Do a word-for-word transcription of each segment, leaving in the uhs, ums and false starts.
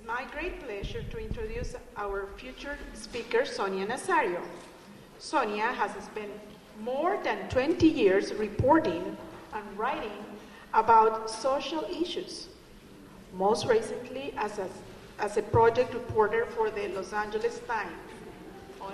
my great pleasure to introduce our future speaker, Sonia Nazario. Sonia has spent more than twenty years reporting and writing about social issues, most recently as a, as a project reporter for the Los Angeles Times. Oh,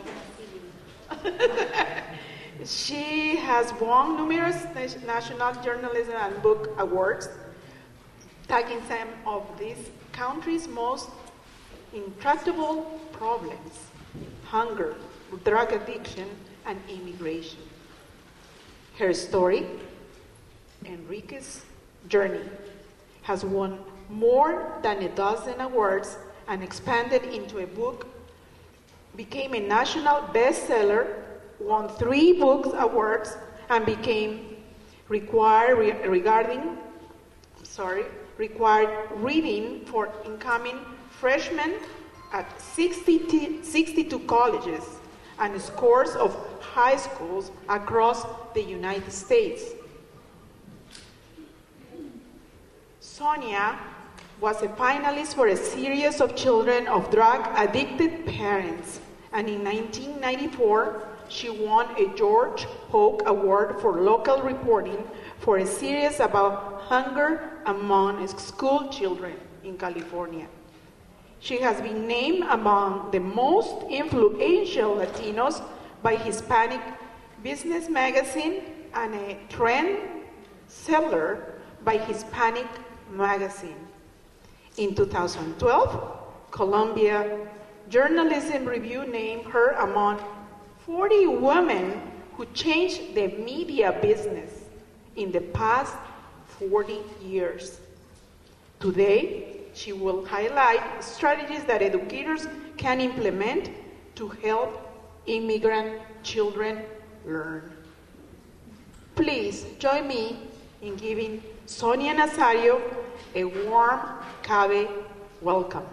she has won numerous national journalism and book awards, tackling some of this country's most intractable problems: hunger, drug addiction, and immigration. Her story, Enrique's Journey, has won more than a dozen awards and expanded into a book, became a national bestseller, won three books awards, and became required re- regarding, sorry, required reading for incoming freshmen at sixty, sixty-two colleges and scores of high schools across the United States. Sonia was a finalist for a series of children of drug-addicted parents, and in nineteen ninety-four, she won a George Hoke Award for local reporting for a series about hunger among school children in California. She has been named among the most influential Latinos by Hispanic Business Magazine and a trend setter by Hispanic Magazine. In two thousand twelve, Columbia Journalism Review named her among forty women who changed the media business in the past forty years. Today, she will highlight strategies that educators can implement to help immigrant children learn. Please join me in giving Sonia Nazario a warm CABE welcome.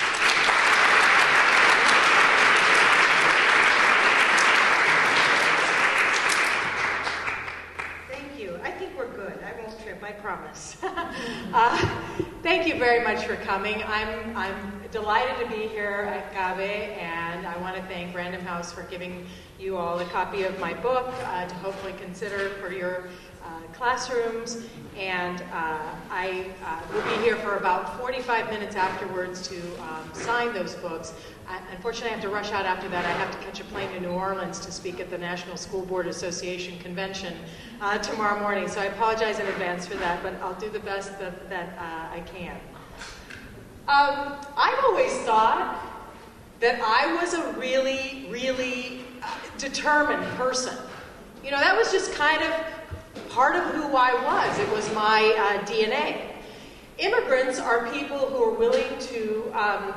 I promise. uh, thank you very much for coming. I'm, I'm delighted to be here at CABE, and I want to thank Random House for giving you all a copy of my book uh, to hopefully consider for your uh, classrooms. And uh, I uh, will be here for about forty-five minutes afterwards to um, sign those books. I, unfortunately, I have to rush out after that. I have to catch a plane to New Orleans to speak at the National School Board Association convention uh, tomorrow morning. So I apologize in advance for that, but I'll do the best that, that uh, I can. Um, I've always thought that I was a really, really uh, determined person. You know, that was just kind of part of who I was. It was my uh, D N A. Immigrants are people who are willing to um,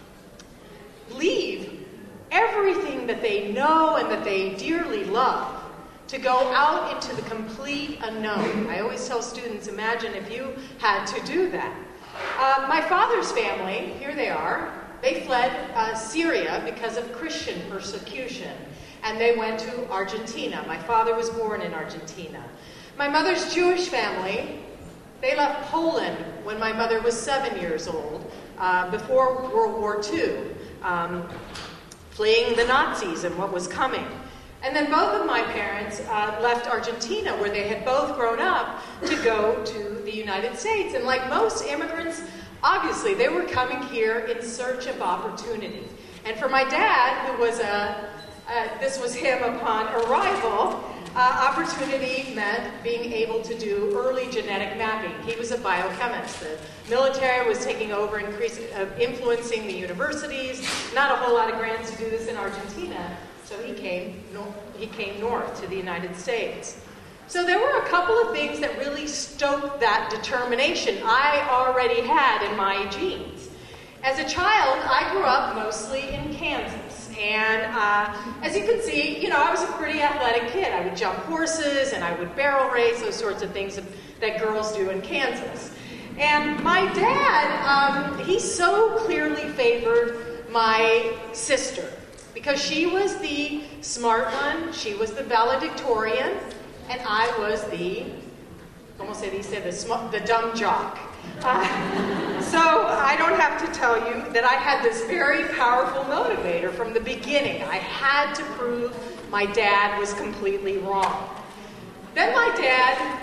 leave everything that they know and that they dearly love to go out into the complete unknown. I always tell students, imagine if you had to do that. Uh, my father's family, here they are, they fled uh, Syria because of Christian persecution, and they went to Argentina. My father was born in Argentina. My mother's Jewish family, they left Poland when my mother was seven years old, uh, before World War Two, um, fleeing the Nazis and what was coming. And then both of my parents uh, left Argentina, where they had both grown up, to go to the United States. And like most immigrants, obviously, they were coming here in search of opportunity. And for my dad, who was a, uh, this was him upon arrival, uh, opportunity meant being able to do early genetic mapping. He was a biochemist. The military was taking over, increasing, uh, influencing the universities. Not a whole lot of grants to do this in Argentina. So he came, no, he came north to the United States. So there were a couple of things that really stoked that determination I already had in my genes. As a child, I grew up mostly in Kansas. And uh, as you can see, you know, I was a pretty athletic kid. I would jump horses and I would barrel race, those sorts of things that, that girls do in Kansas. And my dad, um, he so clearly favored my sister, because she was the smart one, she was the valedictorian, and I was the, como se dice, the, sm- the dumb jock. Uh, so uh, I don't have to tell you that I had this very powerful motivator from the beginning. I had to prove my dad was completely wrong. Then my dad,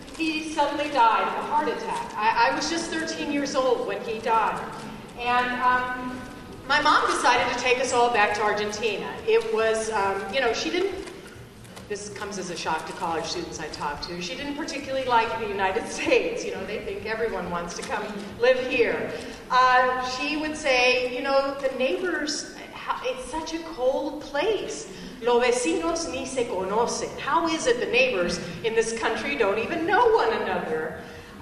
he suddenly died of a heart attack. I, I was just thirteen years old when he died. And um, my mom decided to take us all back to Argentina. It was, um, you know, she didn't, this comes as a shock to college students I talk to, she didn't particularly like the United States. You know, they think everyone wants to come live here. Uh, she would say, you know, the neighbors, it's such a cold place. Los vecinos ni se conocen. How is it the neighbors in this country don't even know one another?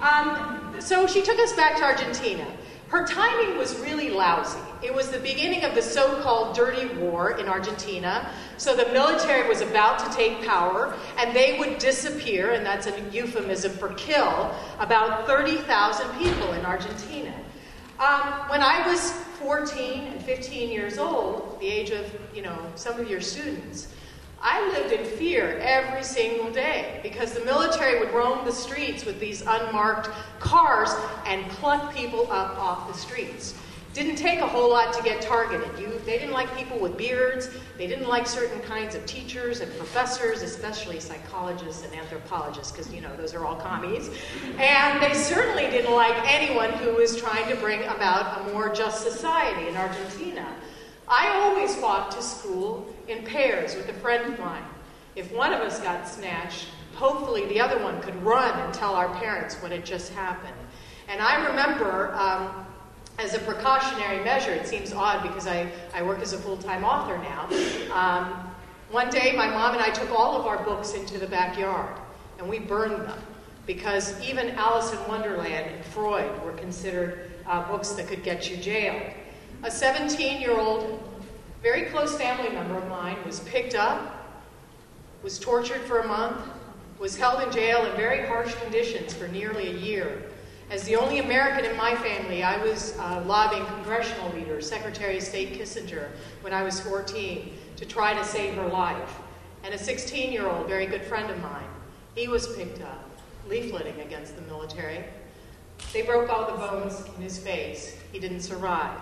Um, so she took us back to Argentina. Her timing was really lousy. It was the beginning of the so-called Dirty War in Argentina. So the military was about to take power, and they would disappear, and that's a euphemism for kill, about thirty thousand people in Argentina. Um, when I was fourteen and fifteen years old, the age of, you know, some of your students, I lived in fear every single day because the military would roam the streets with these unmarked cars and pluck people up off the streets. Didn't take a whole lot to get targeted. You, they didn't like people with beards. They didn't like certain kinds of teachers and professors, especially psychologists and anthropologists, because, you know, those are all commies. And they certainly didn't like anyone who was trying to bring about a more just society in Argentina. I always walked to school in pairs with a friend of mine. If one of us got snatched, hopefully the other one could run and tell our parents what had just happened. And I remember, um, as a precautionary measure, it seems odd because I, I work as a full-time author now, um, one day my mom and I took all of our books into the backyard and we burned them because even Alice in Wonderland and Freud were considered uh, books that could get you jailed. A seventeen-year-old, very close family member of mine was picked up, was tortured for a month, was held in jail in very harsh conditions for nearly a year. As the only American in my family, I was uh, lobbying congressional leaders, Secretary of State Kissinger, when I was fourteen, to try to save her life. And a sixteen-year-old, very good friend of mine, he was picked up, leafleting against the military. They broke all the bones in his face. He didn't survive.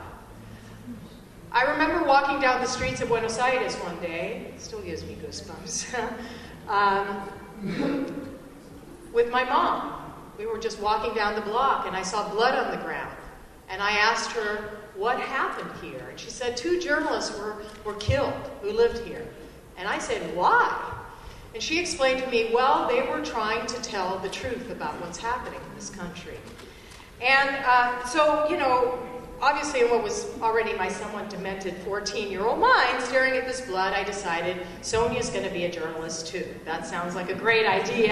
I remember walking down the streets of Buenos Aires one day, it still gives me goosebumps, um, with my mom. We were just walking down the block and I saw blood on the ground. And I asked her, what happened here? And she said, two journalists were, were killed who lived here. And I said, why? And she explained to me, well, they were trying to tell the truth about what's happening in this country. And uh, so, you know, obviously in what was already my somewhat demented fourteen-year-old mind, staring at this blood, I decided Sonia's going to be a journalist too. That sounds like a great idea.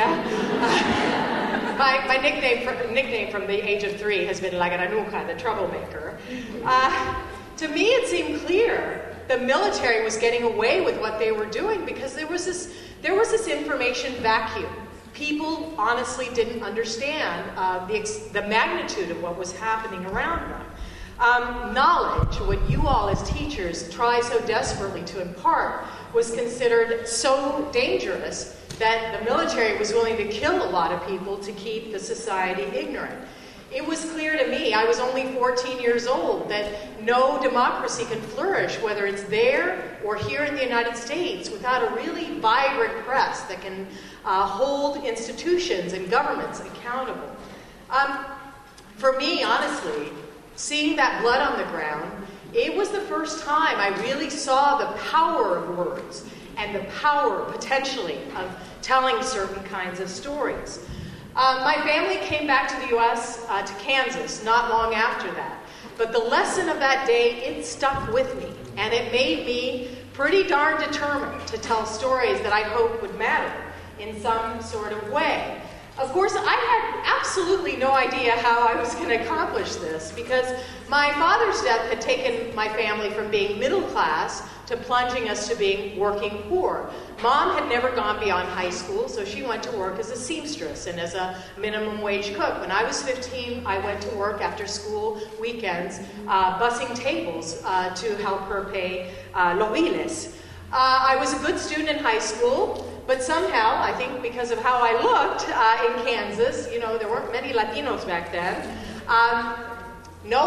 Uh, my my nickname, for, nickname from the age of three has been La Granuja, the troublemaker. Uh, to me, it seemed clear the military was getting away with what they were doing because there was this there was this information vacuum. People honestly didn't understand uh, the ex- the magnitude of what was happening around them. Um, knowledge, what you all as teachers try so desperately to impart, was considered so dangerous that the military was willing to kill a lot of people to keep the society ignorant. It was clear to me, I was only fourteen years old, that no democracy can flourish, whether it's there or here in the United States, without a really vibrant press that can uh, hold institutions and governments accountable. Um, for me, honestly, seeing that blood on the ground, it was the first time I really saw the power of words and the power, potentially, of telling certain kinds of stories. Um, my family came back to the U S, uh, to Kansas, not long after that. But the lesson of that day, it stuck with me, and it made me pretty darn determined to tell stories that I hoped would matter in some sort of way. Of course, I had absolutely no idea how I was going to accomplish this because my father's death had taken my family from being middle class to plunging us to being working poor. Mom had never gone beyond high school, so she went to work as a seamstress and as a minimum wage cook. When I was fifteen, I went to work after school weekends, uh, bussing tables uh, to help her pay uh, los biles. Uh, I was a good student in high school, but somehow, I think because of how I looked uh, in Kansas, you know, there weren't many Latinos back then, um, no high school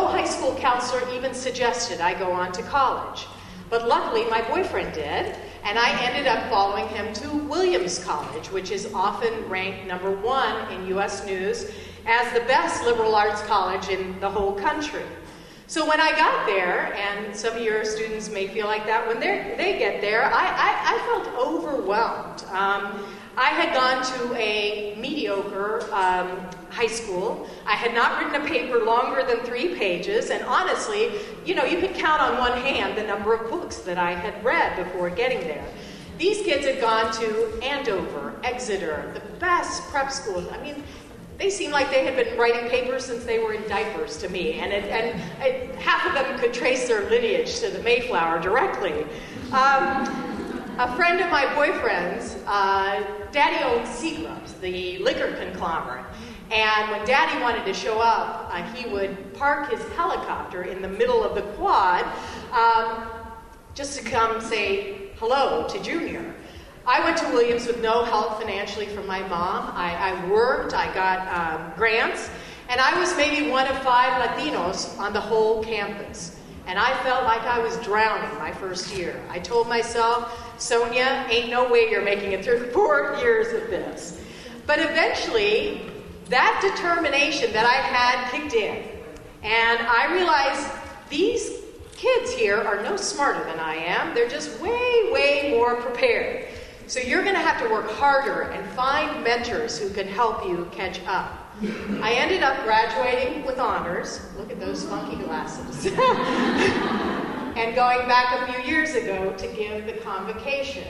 school counselor even suggested I go on to college. But luckily, my boyfriend did, and I ended up following him to Williams College, which is often ranked number one in U S News as the best liberal arts college in the whole country. So when I got there, and some of your students may feel like that when they they get there, I, I, I felt overwhelmed. Um, I had gone to a mediocre um, high school. I had not written a paper longer than three pages, and honestly, you know, you could count on one hand the number of books that I had read before getting there. These kids had gone to Andover, Exeter, the best prep schools. I mean, they seemed like they had been writing papers since they were in diapers to me, and, it, and it, half of them could trace their lineage to the Mayflower directly. Um, a friend of my boyfriend's, uh, Daddy owned Seagram's, the liquor conglomerate, and when Daddy wanted to show up, uh, he would park his helicopter in the middle of the quad um, just to come say hello to Junior. I went to Williams with no help financially from my mom. I, I worked, I got um, grants, and I was maybe one of five Latinos on the whole campus. And I felt like I was drowning my first year. I told myself, Sonia, ain't no way you're making it through four years of this. But eventually, that determination that I had kicked in, and I realized these kids here are no smarter than I am. They're just way, way more prepared. So you're going to have to work harder and find mentors who can help you catch up. I ended up graduating with honors. Look at those funky glasses. And going back a few years ago to give the convocation.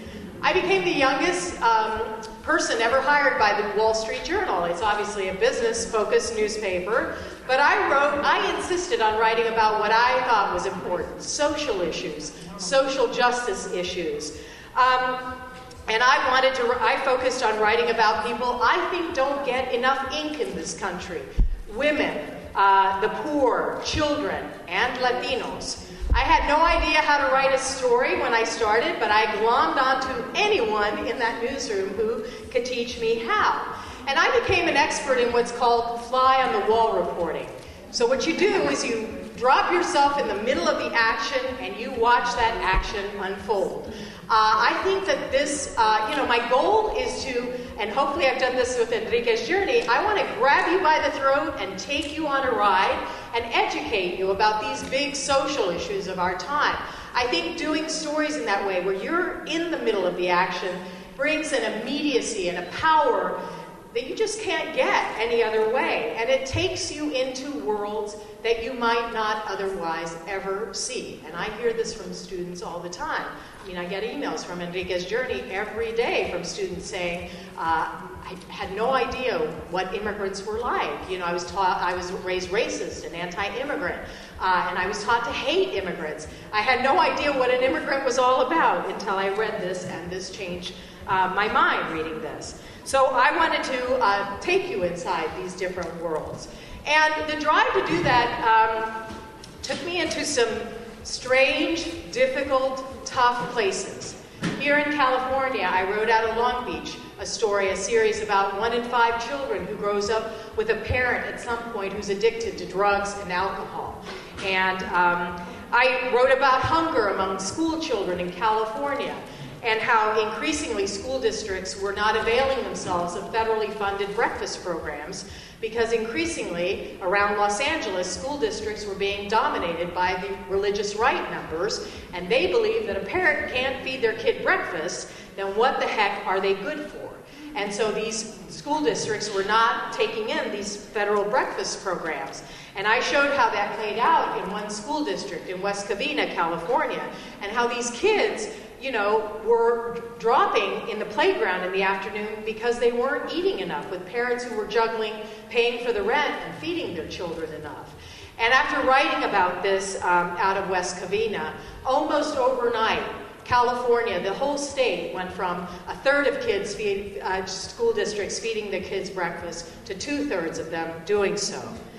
I became the youngest um, person ever hired by the Wall Street Journal. It's obviously a business-focused newspaper, but I wrote, I insisted on writing about what I thought was important, social issues, social justice issues. Um, And I wanted to, I focused on writing about people I think don't get enough ink in this country. Women, uh, the poor, children, and Latinos. I had no idea how to write a story when I started, but I glommed onto anyone in that newsroom who could teach me how. And I became an expert in what's called fly-on-the-wall reporting. So what you do is you drop yourself in the middle of the action and you watch that action unfold. Uh, I think that this, uh, you know, my goal is to, and hopefully I've done this with Enrique's Journey, I want to grab you by the throat and take you on a ride and educate you about these big social issues of our time. I think doing stories in that way, where you're in the middle of the action, brings an immediacy and a power that you just can't get any other way. And it takes you into worlds that you might not otherwise ever see. And I hear this from students all the time. I mean, I get emails from Enrique's Journey every day from students saying, uh, I had no idea what immigrants were like. You know, I was taught, I was raised racist and anti-immigrant, uh, and I was taught to hate immigrants. I had no idea what an immigrant was all about until I read this, and this changed uh, my mind reading this. So I wanted to uh, take you inside these different worlds. And the drive to do that um, took me into some strange, difficult, tough places. Here in California, I wrote out of Long Beach a story, a series about one in five children who grows up with a parent at some point who's addicted to drugs and alcohol. And um, I wrote about hunger among school children in California, and how increasingly school districts were not availing themselves of federally funded breakfast programs because increasingly around Los Angeles, school districts were being dominated by the religious right members, and they believe that a parent can't feed their kid breakfast, then what the heck are they good for? And so these school districts were not taking in these federal breakfast programs. And I showed how that played out in one school district in West Covina, California, and how these kids, you know, were dropping in the playground in the afternoon because they weren't eating enough, with parents who were juggling paying for the rent and feeding their children enough. And after writing about this um, out of West Covina, almost overnight, California, the whole state, went from a third of kids, feed, uh, school districts feeding their kids breakfast to two-thirds of them doing so.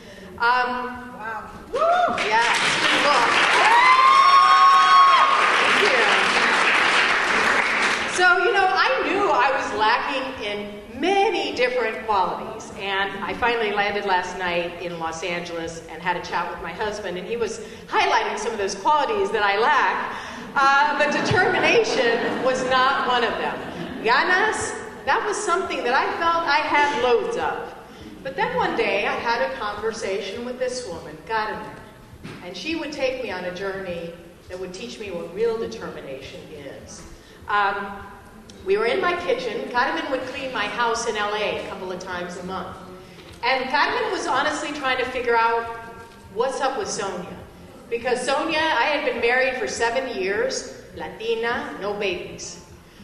Um, wow. Woo! Yeah, it's pretty cool. Thank you. So, you know, I knew I was lacking in many different qualities. And I finally landed last night in Los Angeles and had a chat with my husband, and he was highlighting some of those qualities that I lack. Uh, but determination was not one of them. Ganas, that was something that I felt I had loads of. But then one day I had a conversation with this woman, Carmen, and she would take me on a journey that would teach me what real determination is. Um, we were in my kitchen. Carmen would clean my house in L A a couple of times a month. And Carmen was honestly trying to figure out what's up with Sonia. Because Sonia, I had been married for seven years, Latina, no babies.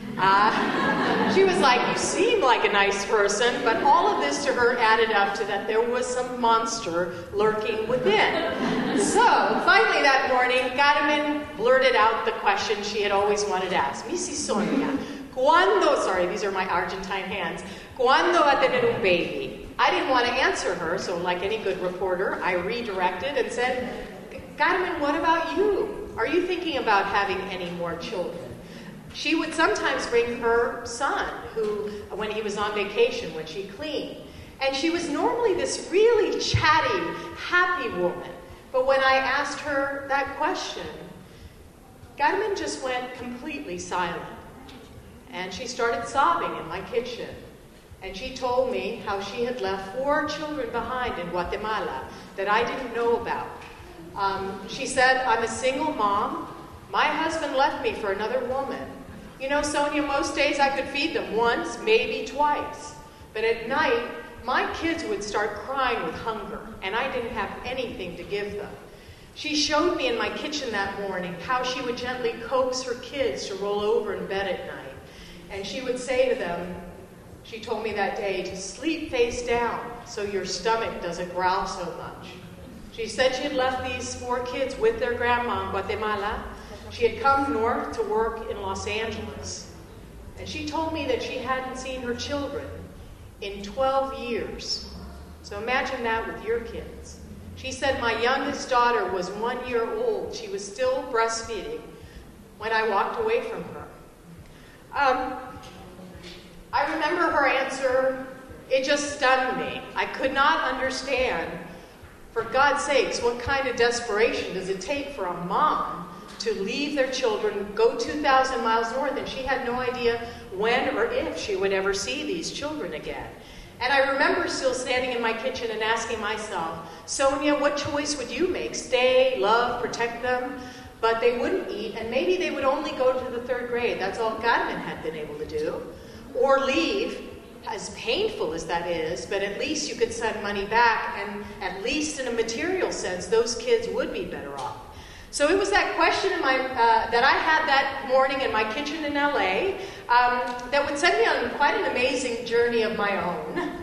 Uh, she was like, you seem like a nice person, but all of this to her added up to that there was some monster lurking within. So, finally that morning, Carmen blurted out the question she had always wanted to ask. Missy Sonia, ¿cuándo, sorry, these are my Argentine hands, ¿cuándo va a tener un baby? I didn't want to answer her, so like any good reporter, I redirected and said, Carmen, what about you? Are you thinking about having any more children? She would sometimes bring her son, who, when he was on vacation, when she cleaned. And she was normally this really chatty, happy woman. But when I asked her that question, Carmen just went completely silent. And she started sobbing in my kitchen. And she told me how she had left four children behind in Guatemala that I didn't know about. Um, she said, I'm a single mom. My husband left me for another woman. You know, Sonia, most days I could feed them once, maybe twice. But at night, my kids would start crying with hunger, and I didn't have anything to give them. She showed me in my kitchen that morning how she would gently coax her kids to roll over in bed at night. And she would say to them, she told me that day, to sleep face down so your stomach doesn't growl so much. She said she had left these four kids with their grandma in Guatemala. She had come north to work in Los Angeles. And she told me that she hadn't seen her children in twelve years. So imagine that with your kids. She said my youngest daughter was one year old. She was still breastfeeding when I walked away from her. Um, I remember her answer. It just stunned me. I could not understand, for God's sakes, what kind of desperation does it take for a mom to leave their children, go two thousand miles north, and she had no idea when or if she would ever see these children again. And I remember still standing in my kitchen and asking myself, Sonia, what choice would you make? Stay, love, protect them? But they wouldn't eat, and maybe they would only go to the third grade. That's all Carmen had been able to do. Or leave, as painful as that is, but at least you could send money back, and at least in a material sense, those kids would be better off. So it was that question in my, uh, that I had that morning in my kitchen in L A um, that would send me on quite an amazing journey of my own. Uh,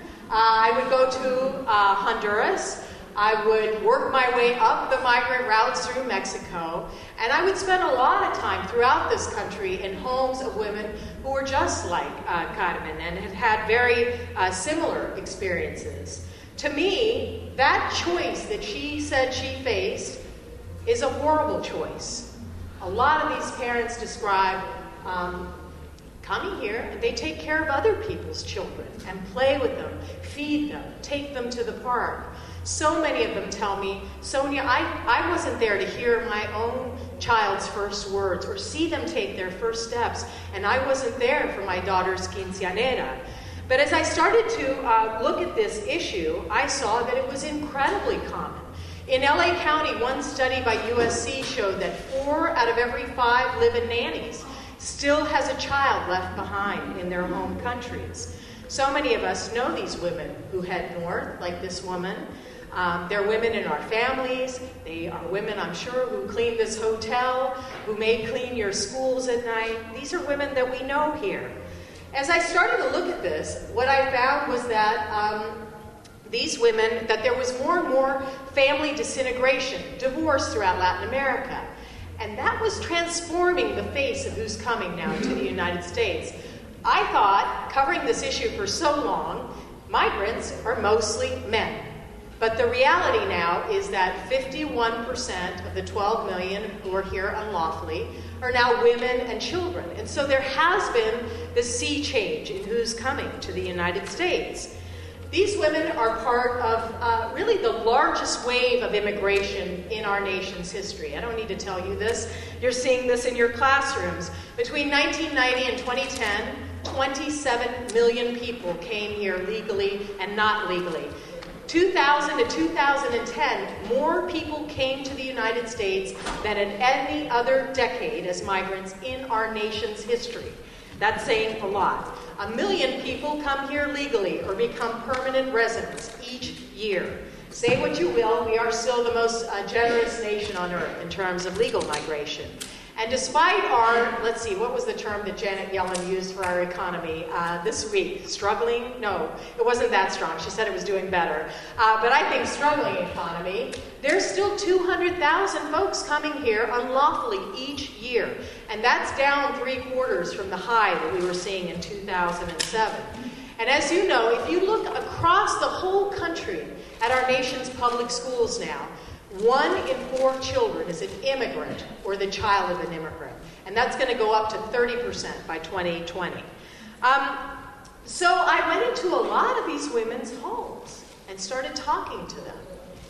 I would go to uh, Honduras. I would work my way up the migrant routes through Mexico. And I would spend a lot of time throughout this country in homes of women who were just like uh, Carmen and had had very uh, similar experiences. To me, that choice that she said she faced is a horrible choice. A lot of these parents describe um, coming here, and they take care of other people's children and play with them, feed them, take them to the park. So many of them tell me, Sonia, I, I wasn't there to hear my own child's first words or see them take their first steps, and I wasn't there for my daughter's quinceañera. But as I started to uh, look at this issue, I saw that it was incredibly common. In L A County, one study by U S C showed that four out of every five live-in nannies still has a child left behind in their home countries. So many of us know these women who head north, like this woman. Um, they're women in our families. They are women, I'm sure, who clean this hotel, who may clean your schools at night. These are women that we know here. As I started to look at this, what I found was that um, these women, that there was more and more family disintegration, divorce throughout Latin America. And that was transforming the face of who's coming now to the United States. I thought, covering this issue for so long, migrants are mostly men. But the reality now is that fifty-one percent of the twelve million who are here unlawfully are now women and children. And so there has been this sea change in who's coming to the United States. These women are part of uh, really the largest wave of immigration in our nation's history. I don't need to tell you this. You're seeing this in your classrooms. Between nineteen ninety and twenty ten, twenty-seven million people came here legally and not legally. two thousand to two thousand ten, more people came to the United States than in any other decade as migrants in our nation's history. That's saying a lot. A million people come here legally or become permanent residents each year. Say what you will, we are still the most uh, generous nation on earth in terms of legal migration. And despite our, let's see, what was the term that Janet Yellen used for our economy uh, this week? Struggling? No, it wasn't that strong. She said it was doing better. Uh, but I think struggling economy, there's still two hundred thousand folks coming here unlawfully each year. And that's down three quarters from the high that we were seeing in two thousand seven. And as you know, if you look across the whole country at our nation's public schools now, one in four children is an immigrant or the child of an immigrant. And that's going to go up to thirty percent by twenty twenty. Um, so I went into a lot of these women's homes and started talking to them.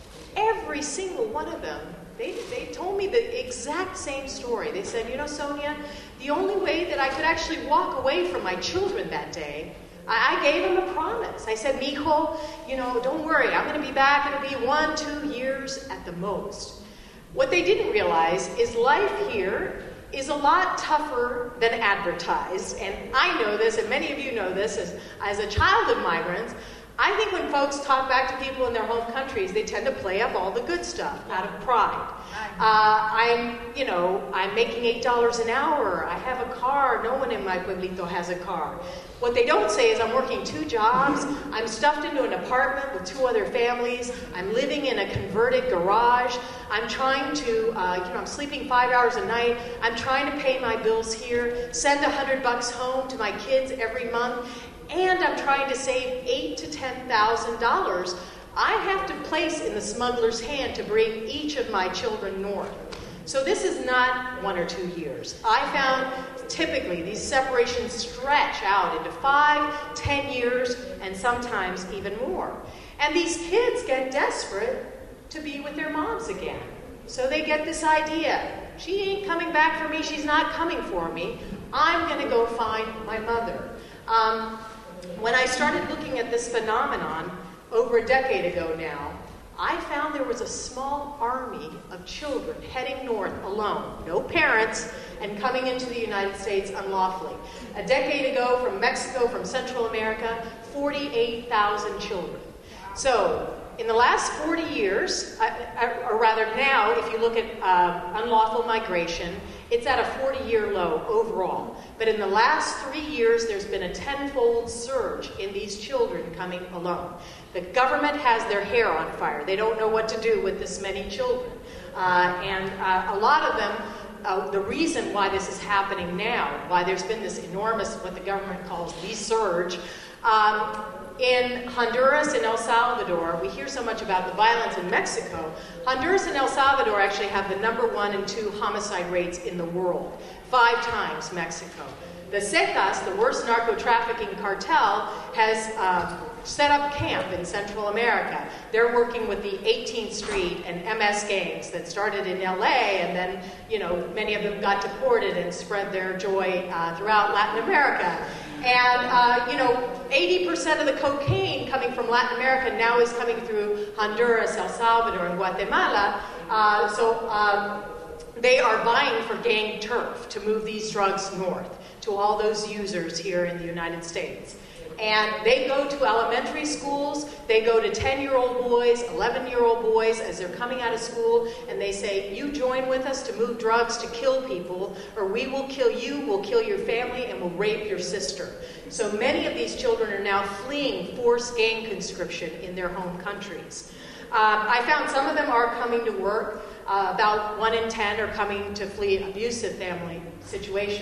Every single one of them, they, they told me the exact same story. They said, you know, Sonia, the only way that I could actually walk away from my children that day, I gave him a promise. I said, Mijo, you know, don't worry. I'm going to be back. It'll be one, two years at the most. What they didn't realize is life here is a lot tougher than advertised. And I know this, and many of you know this, as, as a child of migrants. I think when folks talk back to people in their home countries, they tend to play up all the good stuff out of pride. Uh, I'm, you know, I'm making eight dollars an hour. I have a car. No one in my pueblito has a car. What they don't say is I'm working two jobs. I'm stuffed into an apartment with two other families. I'm living in a converted garage. I'm trying to, uh, you know, I'm sleeping five hours a night. I'm trying to pay my bills here, send a hundred bucks home to my kids every month, and I'm trying to save eight to ten thousand dollars. I have to place in the smuggler's hand to bring each of my children north. So this is not one or two years. I found typically these separations stretch out into five, ten years, and sometimes even more. And these kids get desperate to be with their moms again. So they get this idea, she ain't coming back for me, she's not coming for me. I'm going to go find my mother. Um, when I started looking at this phenomenon over a decade ago now, I found there was a small army of children heading north alone, no parents, and coming into the United States unlawfully. A decade ago, from Mexico, from Central America, forty-eight thousand children. So, in the last forty years, or rather now, if you look at uh, unlawful migration, it's at a forty-year low overall. But in the last three years, there's been a tenfold surge in these children coming alone. The government has their hair on fire. They don't know what to do with this many children. Uh, and uh, a lot of them, uh, the reason why this is happening now, why there's been this enormous, what the government calls the surge, um, in Honduras and El Salvador, we hear so much about the violence in Mexico. Honduras and El Salvador actually have the number one and two homicide rates in the world, five times Mexico. The Zetas, the worst narco-trafficking cartel, has uh, set up camp in Central America. They're working with the eighteenth Street and M S gangs that started in L A, and then, you know, many of them got deported and spread their joy uh, throughout Latin America. And, uh, you know, eighty percent of the cocaine coming from Latin America now is coming through Honduras, El Salvador, and Guatemala. Uh, so um, they are vying for gang turf to move these drugs north to all those users here in the United States. And they go to elementary schools, they go to ten-year-old boys, eleven-year-old boys as they're coming out of school, and they say, you join with us to move drugs to kill people, or we will kill you, we'll kill your family, and we'll rape your sister. So many of these children are now fleeing forced gang conscription in their home countries. Um, I found some of them are coming to work. Uh, about one in ten are coming to flee abusive family situations.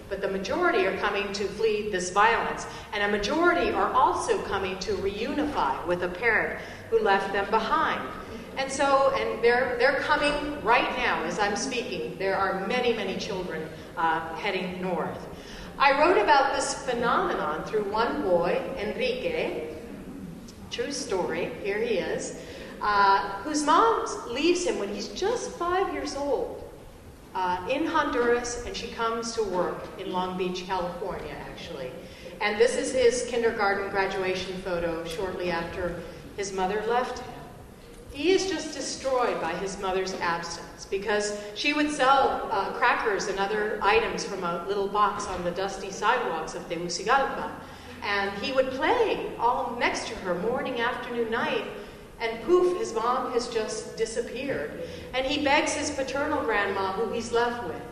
but the majority are coming to flee this violence. And a majority are also coming to reunify with a parent who left them behind. And so, and they're, they're coming right now as I'm speaking. There are many, many children uh, heading north. I wrote about this phenomenon through one boy, Enrique, true story, here he is, uh, whose mom leaves him when he's just five years old uh, in Honduras, and she comes to work in Long Beach, California, actually. And this is his kindergarten graduation photo shortly after his mother left him. He is just destroyed by his mother's absence because she would sell uh, crackers and other items from a little box on the dusty sidewalks of Tegucigalpa. And he would play all next to her morning, afternoon, night, and poof, his mom has just disappeared. And he begs his paternal grandma, who he's left with,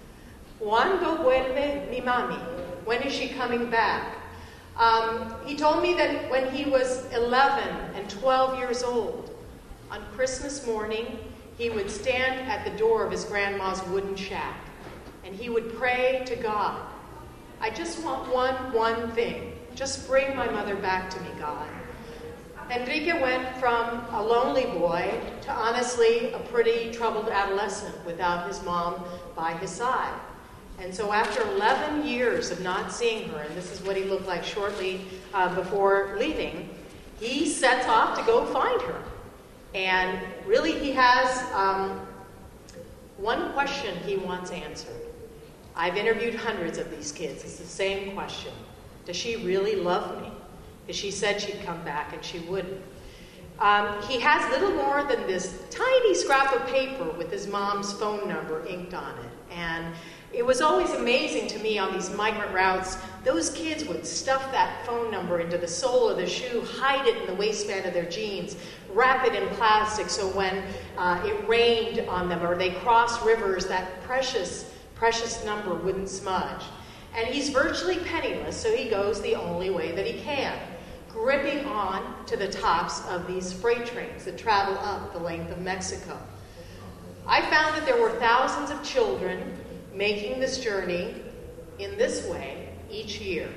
"Cuándo vuelve mi mami? When is she coming back?" Um, he told me that when he was eleven and twelve years old, on Christmas morning, he would stand at the door of his grandma's wooden shack, and he would pray to God, "I just want one, one thing. Just bring my mother back to me, God." Enrique went from a lonely boy to honestly a pretty troubled adolescent without his mom by his side. And so after eleven years of not seeing her, and this is what he looked like shortly uh, before leaving, he sets off to go find her. And really he has um, one question he wants answered. I've interviewed hundreds of these kids. It's the same question. Does she really love me? Because she said she'd come back and she wouldn't. Um, he has little more than this tiny scrap of paper with his mom's phone number inked on it. And it was always amazing to me on these migrant routes, those kids would stuff that phone number into the sole of their shoe, hide it in the waistband of their jeans, wrap it in plastic so when uh, it rained on them or they crossed rivers, that precious, precious number wouldn't smudge. And he's virtually penniless, so he goes the only way that he can, gripping on to the tops of these freight trains that travel up the length of Mexico. I found that there were thousands of children making this journey in this way each year.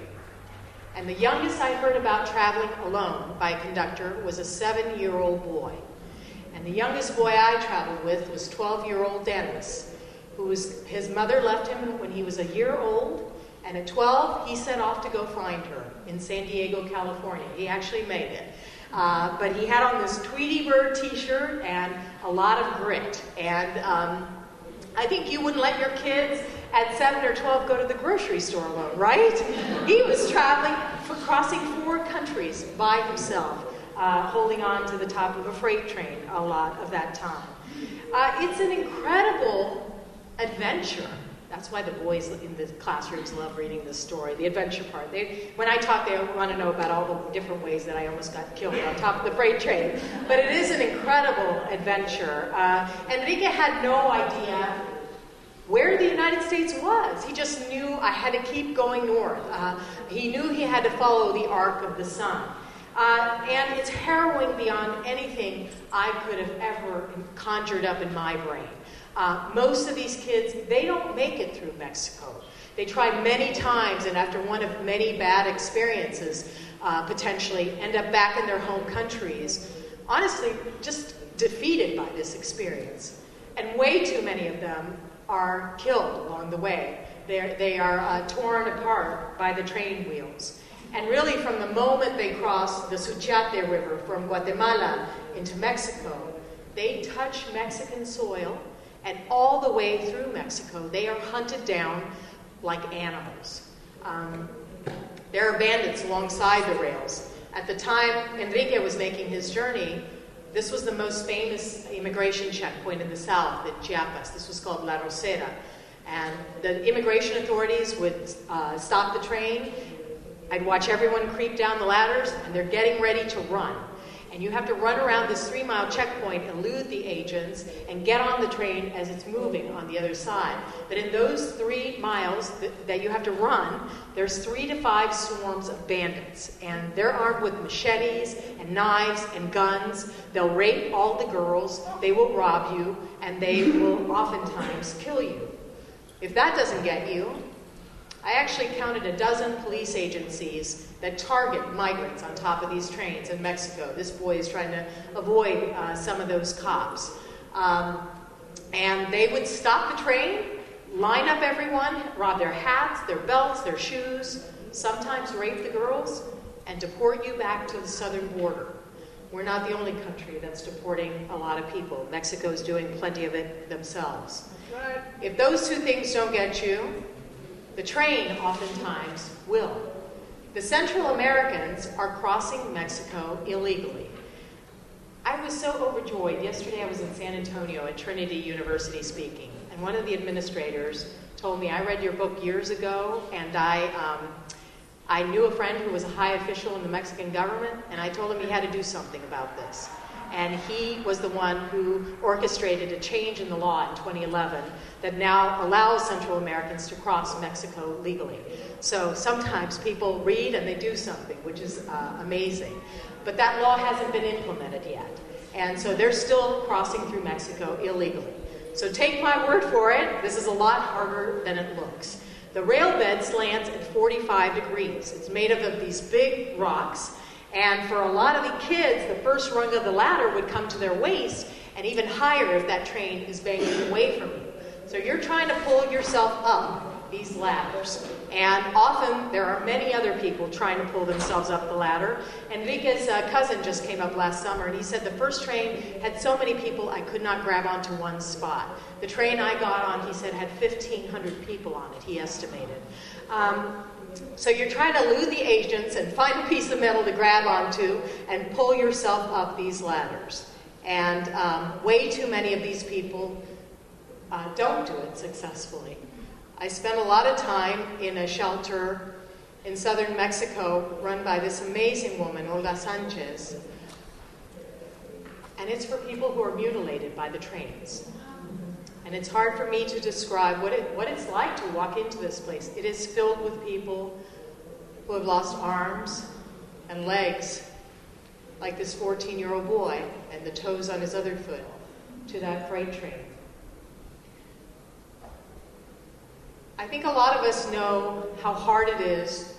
And the youngest I heard about traveling alone by a conductor was a seven-year-old boy. And the youngest boy I traveled with was twelve-year-old Dennis, who was, his mother left him when he was a year old, and at twelve, he set off to go find her in San Diego, California. He actually made it. Uh, but he had on this Tweety Bird t-shirt and a lot of grit. And um, I think you wouldn't let your kids at seven or twelve go to the grocery store alone, right? He was traveling, for crossing four countries by himself, uh, holding on to the top of a freight train a lot of that time. Uh, it's an incredible adventure. That's why the boys in the classrooms love reading this story, the adventure part. They, when I talk, they want to know about all the different ways that I almost got killed on top of the freight train. But it is an incredible adventure. Uh, Enrique had no idea where the United States was. He just knew I had to keep going north. Uh, he knew he had to follow the arc of the sun. Uh, and it's harrowing beyond anything I could have ever conjured up in my brain. Uh, most of these kids, they don't make it through Mexico. They try many times, and after one of many bad experiences, uh, potentially end up back in their home countries, honestly, just defeated by this experience. And way too many of them are killed along the way. They're, they are uh, torn apart by the train wheels. And really, from the moment they cross the Suchiate River from Guatemala into Mexico, they touch Mexican soil. And all the way through Mexico, they are hunted down like animals. Um, there are bandits alongside the rails. At the time Enrique was making his journey, this was the most famous immigration checkpoint in the south, in Chiapas. This was called La Rosera. And the immigration authorities would uh, stop the train. I'd watch everyone creep down the ladders, and they're getting ready to run. And you have to run around this three-mile checkpoint, elude the agents, and get on the train as it's moving on the other side. But in those three miles that, that you have to run, there's three to five swarms of bandits. And they're armed with machetes and knives and guns. They'll rape all the girls, they will rob you, and they will oftentimes kill you. If that doesn't get you, I actually counted a dozen police agencies that target migrants on top of these trains in Mexico. This boy is trying to avoid uh, some of those cops. Um, and they would stop the train, line up everyone, rob their hats, their belts, their shoes, sometimes rape the girls, and deport you back to the southern border. We're not the only country that's deporting a lot of people. Mexico's doing plenty of it themselves. If those two things don't get you, the train oftentimes will. The Central Americans are crossing Mexico illegally. I was so overjoyed. Yesterday I was in San Antonio at Trinity University speaking, and one of the administrators told me, I read your book years ago, and I, um, I knew a friend who was a high official in the Mexican government, and I told him he had to do something about this. And he was the one who orchestrated a change in the law in twenty eleven that now allows Central Americans to cross Mexico legally. So sometimes people read and they do something, which is uh, amazing. But that law hasn't been implemented yet. And so they're still crossing through Mexico illegally. So take my word for it, this is a lot harder than it looks. The rail bed slants at forty-five degrees. It's made up of these big rocks. And for a lot of the kids, the first rung of the ladder would come to their waist, and even higher if that train is banging away from you. So you're trying to pull yourself up these ladders. And often there are many other people trying to pull themselves up the ladder. Enrique's uh, cousin just came up last summer, and he said the first train had so many people I could not grab onto one spot. The train I got on, he said, had fifteen hundred people on it, he estimated. Um, So you're trying to elude the agents and find a piece of metal to grab onto and pull yourself up these ladders. And um, way too many of these people uh, don't do it successfully. I spent a lot of time in a shelter in southern Mexico run by this amazing woman, Olga Sanchez. And it's for people who are mutilated by the trains. And it's hard for me to describe what, it, what it's like to walk into this place. It is filled with people who have lost arms and legs, like this fourteen-year-old boy, and the toes on his other foot, to that freight train. I think a lot of us know how hard it is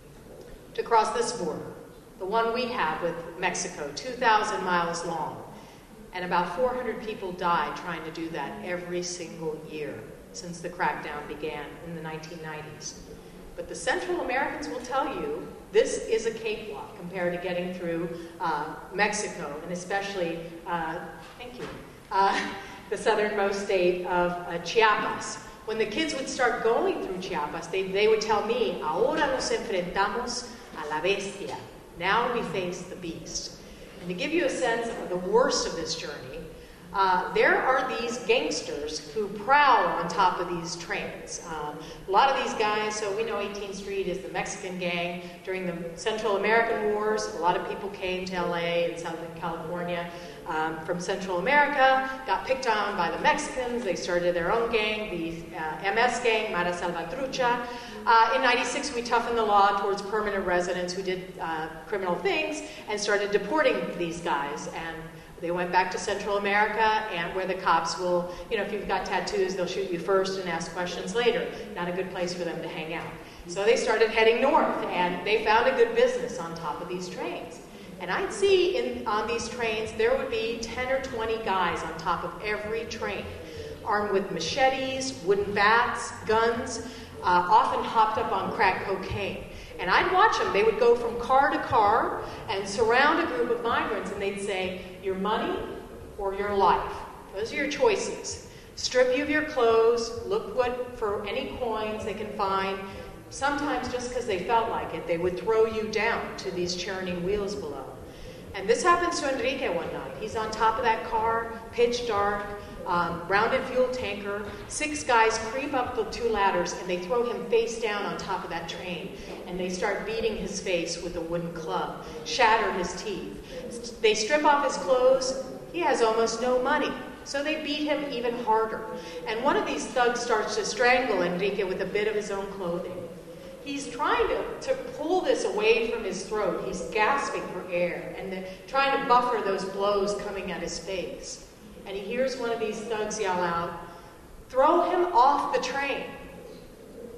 to cross this border, the one we have with Mexico, two thousand miles long. And about four hundred people die trying to do that every single year since the crackdown began in the nineteen nineties. But the Central Americans will tell you this is a cakewalk compared to getting through uh, Mexico, and especially, uh, thank you, uh, the southernmost state of uh, Chiapas. When the kids would start going through Chiapas, they, they would tell me, ahora nos enfrentamos a la bestia. Now we face the beast. And to give you a sense of the worst of this journey, uh, there are these gangsters who prowl on top of these trains. Um, a lot of these guys, so we know eighteenth street is the Mexican gang. During the Central American Wars, a lot of people came to L A and Southern California um, from Central America, got picked on by the Mexicans. They started their own gang, the uh, M S gang, Mara Salvatrucha. Uh, in ninety-six, we toughened the law towards permanent residents who did uh, criminal things and started deporting these guys. And they went back to Central America, and where the cops will, you know, if you've got tattoos, they'll shoot you first and ask questions later. Not a good place for them to hang out. So they started heading north, and they found a good business on top of these trains. And I'd see in, on these trains, there would be ten or twenty guys on top of every train, armed with machetes, wooden bats, guns, uh, often hopped up on crack cocaine. And I'd watch them. They would go from car to car and surround a group of migrants, and they'd say, your money or your life. Those are your choices. Strip you of your clothes, look what for any coins they can find. Sometimes just because they felt like it, they would throw you down to these churning wheels below. And this happens to Enrique one night. He's on top of that car, pitch dark, um, rounded fuel tanker. Six guys creep up the two ladders, and they throw him face down on top of that train. And they start beating his face with a wooden club, shatter his teeth. They strip off his clothes. He has almost no money. So they beat him even harder. And one of these thugs starts to strangle Enrique with a bit of his own clothing. He's trying to, to pull this away from his throat. He's gasping for air and the, trying to buffer those blows coming at his face. And he hears one of these thugs yell out, throw him off the train.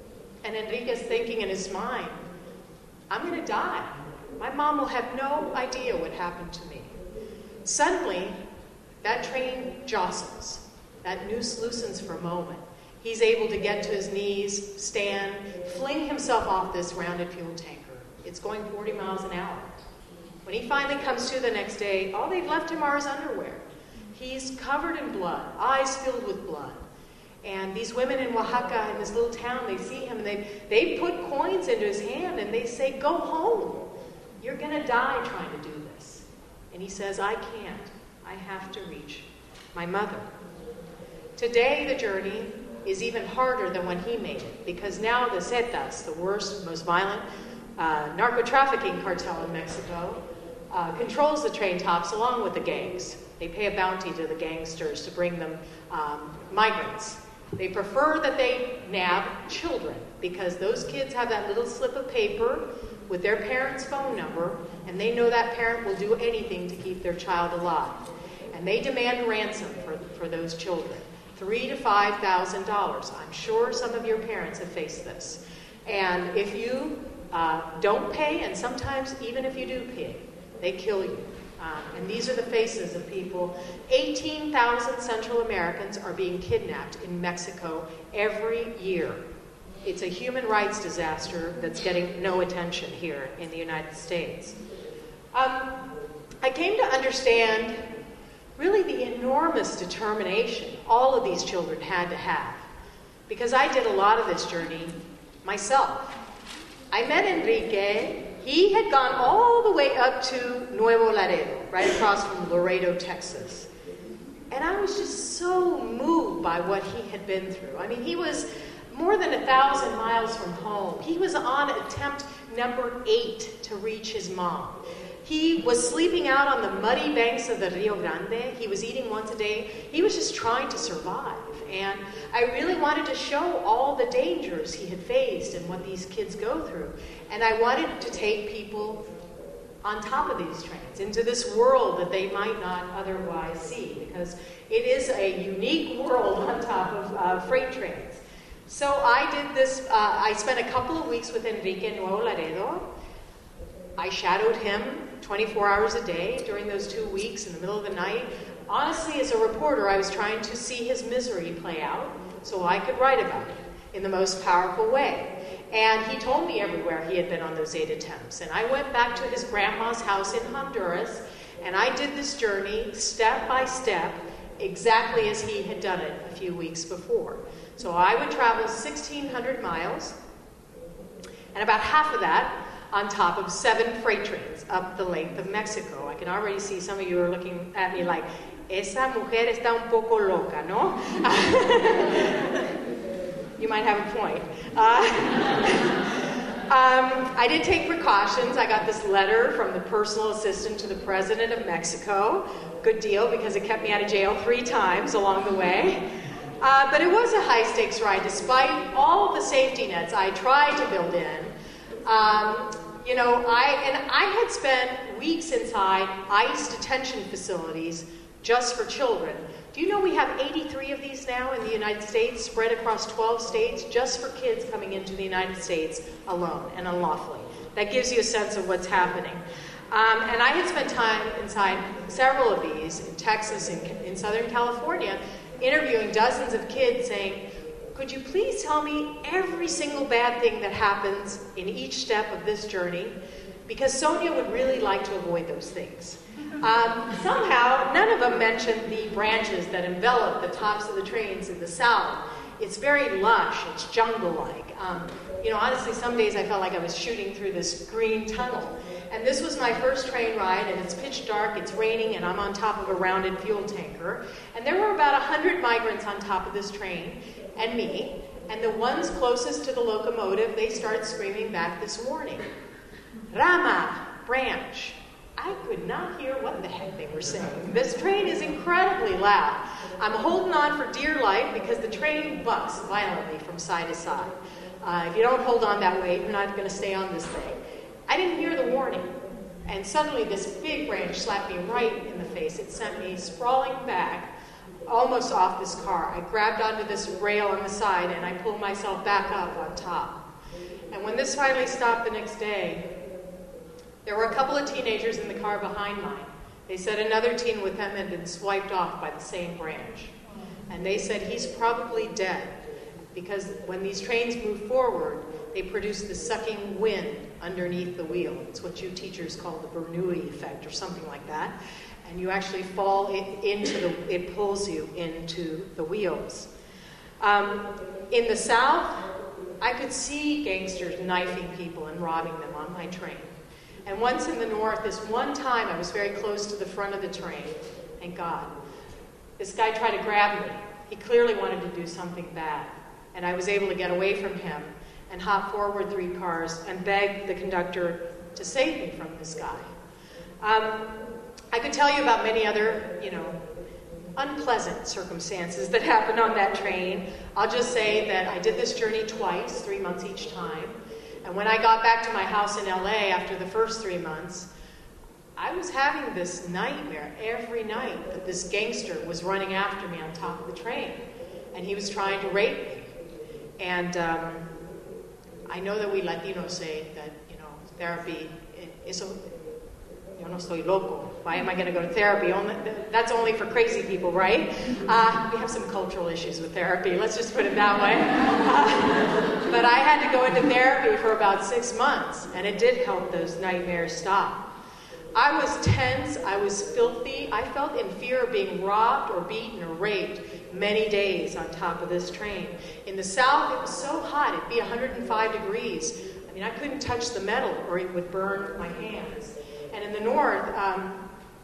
And Enrique's thinking in his mind, I'm going to die. My mom will have no idea what happened to me. Suddenly, that train jostles. That noose loosens for a moment. He's able to get to his knees, stand, fling himself off this rounded fuel tanker. It's going forty miles an hour. When he finally comes to the next day, all they've left him are his underwear. He's covered in blood, eyes filled with blood. And these women in Oaxaca, in this little town, they see him and they, they put coins into his hand and they say, go home. You're going to die trying to do this. And he says, I can't. I have to reach my mother. Today, the journey is even harder than when he made it, because now the Zetas, the worst, most violent uh, narco-trafficking cartel in Mexico, uh, controls the train tops along with the gangs. They pay a bounty to the gangsters to bring them um, migrants. They prefer that they nab children, because those kids have that little slip of paper with their parent's phone number, and they know that parent will do anything to keep their child alive. And they demand ransom for, for those children. Three to five thousand dollars. I'm sure some of your parents have faced this. And if you uh, don't pay, and sometimes even if you do pay, they kill you. Um, and these are the faces of people. eighteen thousand Central Americans are being kidnapped in Mexico every year. It's a human rights disaster that's getting no attention here in the United States. Um, I came to understand really the enormous determination all of these children had to have, because I did a lot of this journey myself. I met Enrique. He had gone all the way up to Nuevo Laredo, right across from Laredo, Texas. And I was just so moved by what he had been through. I mean, he was more than a thousand miles from home. He was on attempt number eight to reach his mom. He was sleeping out on the muddy banks of the Rio Grande. He was eating once a day. He was just trying to survive. And I really wanted to show all the dangers he had faced and what these kids go through. And I wanted to take people on top of these trains into this world that they might not otherwise see, because it is a unique world on top of uh, freight trains. So I did this, uh, I spent a couple of weeks with Enrique in Nuevo Laredo. I shadowed him twenty-four hours a day during those two weeks in the middle of the night. Honestly, as a reporter, I was trying to see his misery play out so I could write about it in the most powerful way. And he told me everywhere he had been on those eight attempts. And I went back to his grandma's house in Honduras, and I did this journey step by step, exactly as he had done it a few weeks before. So I would travel sixteen hundred miles, and about half of that on top of seven freight trains up the length of Mexico. I can already see some of you are looking at me like, esa mujer está un poco loca, ¿no? You might have a point. Uh, um, I did take precautions. I got this letter from the personal assistant to the president of Mexico. Good deal, because it kept me out of jail three times along the way. Uh, but it was a high-stakes ride, despite all the safety nets I tried to build in. Um, you know, I and I had spent weeks inside ICE detention facilities just for children. Do you know we have eighty-three of these now in the United States, spread across twelve states, just for kids coming into the United States alone and unlawfully? That gives you a sense of what's happening. Um, and I had spent time inside several of these in Texas and in, in Southern California, interviewing dozens of kids saying, could you please tell me every single bad thing that happens in each step of this journey? Because Sonia would really like to avoid those things. Um, somehow, none of them mentioned the branches that envelop the tops of the trains in the south. It's very lush, it's jungle-like. Um, you know, honestly, some days I felt like I was shooting through this green tunnel. And this was my first train ride, and it's pitch dark, it's raining, and I'm on top of a rounded fuel tanker. And there were about one hundred migrants on top of this train, and me. And the ones closest to the locomotive, they start screaming back this warning. Rama, branch. I could not hear what the heck they were saying. This train is incredibly loud. I'm holding on for dear life because the train bucks violently from side to side. Uh, if you don't hold on that way, you're not going to stay on this thing. I didn't hear the warning. And suddenly this big branch slapped me right in the face. It sent me sprawling back, almost off this car. I grabbed onto this rail on the side and I pulled myself back up on top. And when this finally stopped the next day, there were a couple of teenagers in the car behind mine. They said another teen with them had been swiped off by the same branch. And they said he's probably dead, because when these trains move forward, they produce the sucking wind underneath the wheel. It's what you teachers call the Bernoulli effect or something like that. And you actually fall in, into the, it pulls you into the wheels. Um, in the South, I could see gangsters knifing people and robbing them on my train. And once in the North, this one time I was very close to the front of the train, thank God. This guy tried to grab me. He clearly wanted to do something bad. And I was able to get away from him and hop forward three cars and beg the conductor to save me from this guy. Um, I could tell you about many other, you know, unpleasant circumstances that happened on that train. I'll just say that I did this journey twice, three months each time. And when I got back to my house in L A after the first three months, I was having this nightmare every night that this gangster was running after me on top of the train. And he was trying to rape me. And um, I know that we Latinos say that, you know, therapy, eso, yo no estoy loco. Why am I going to go to therapy? Only, that's only for crazy people, right? Uh, we have some cultural issues with therapy. Let's just put it that way. Uh, but I had to go into therapy for about six months, and it did help those nightmares stop. I was tense. I was filthy. I felt in fear of being robbed or beaten or raped many days on top of this train. In the South, it was so hot. It'd be one hundred five degrees. I mean, I couldn't touch the metal or it would burn my hands. And in the North, um,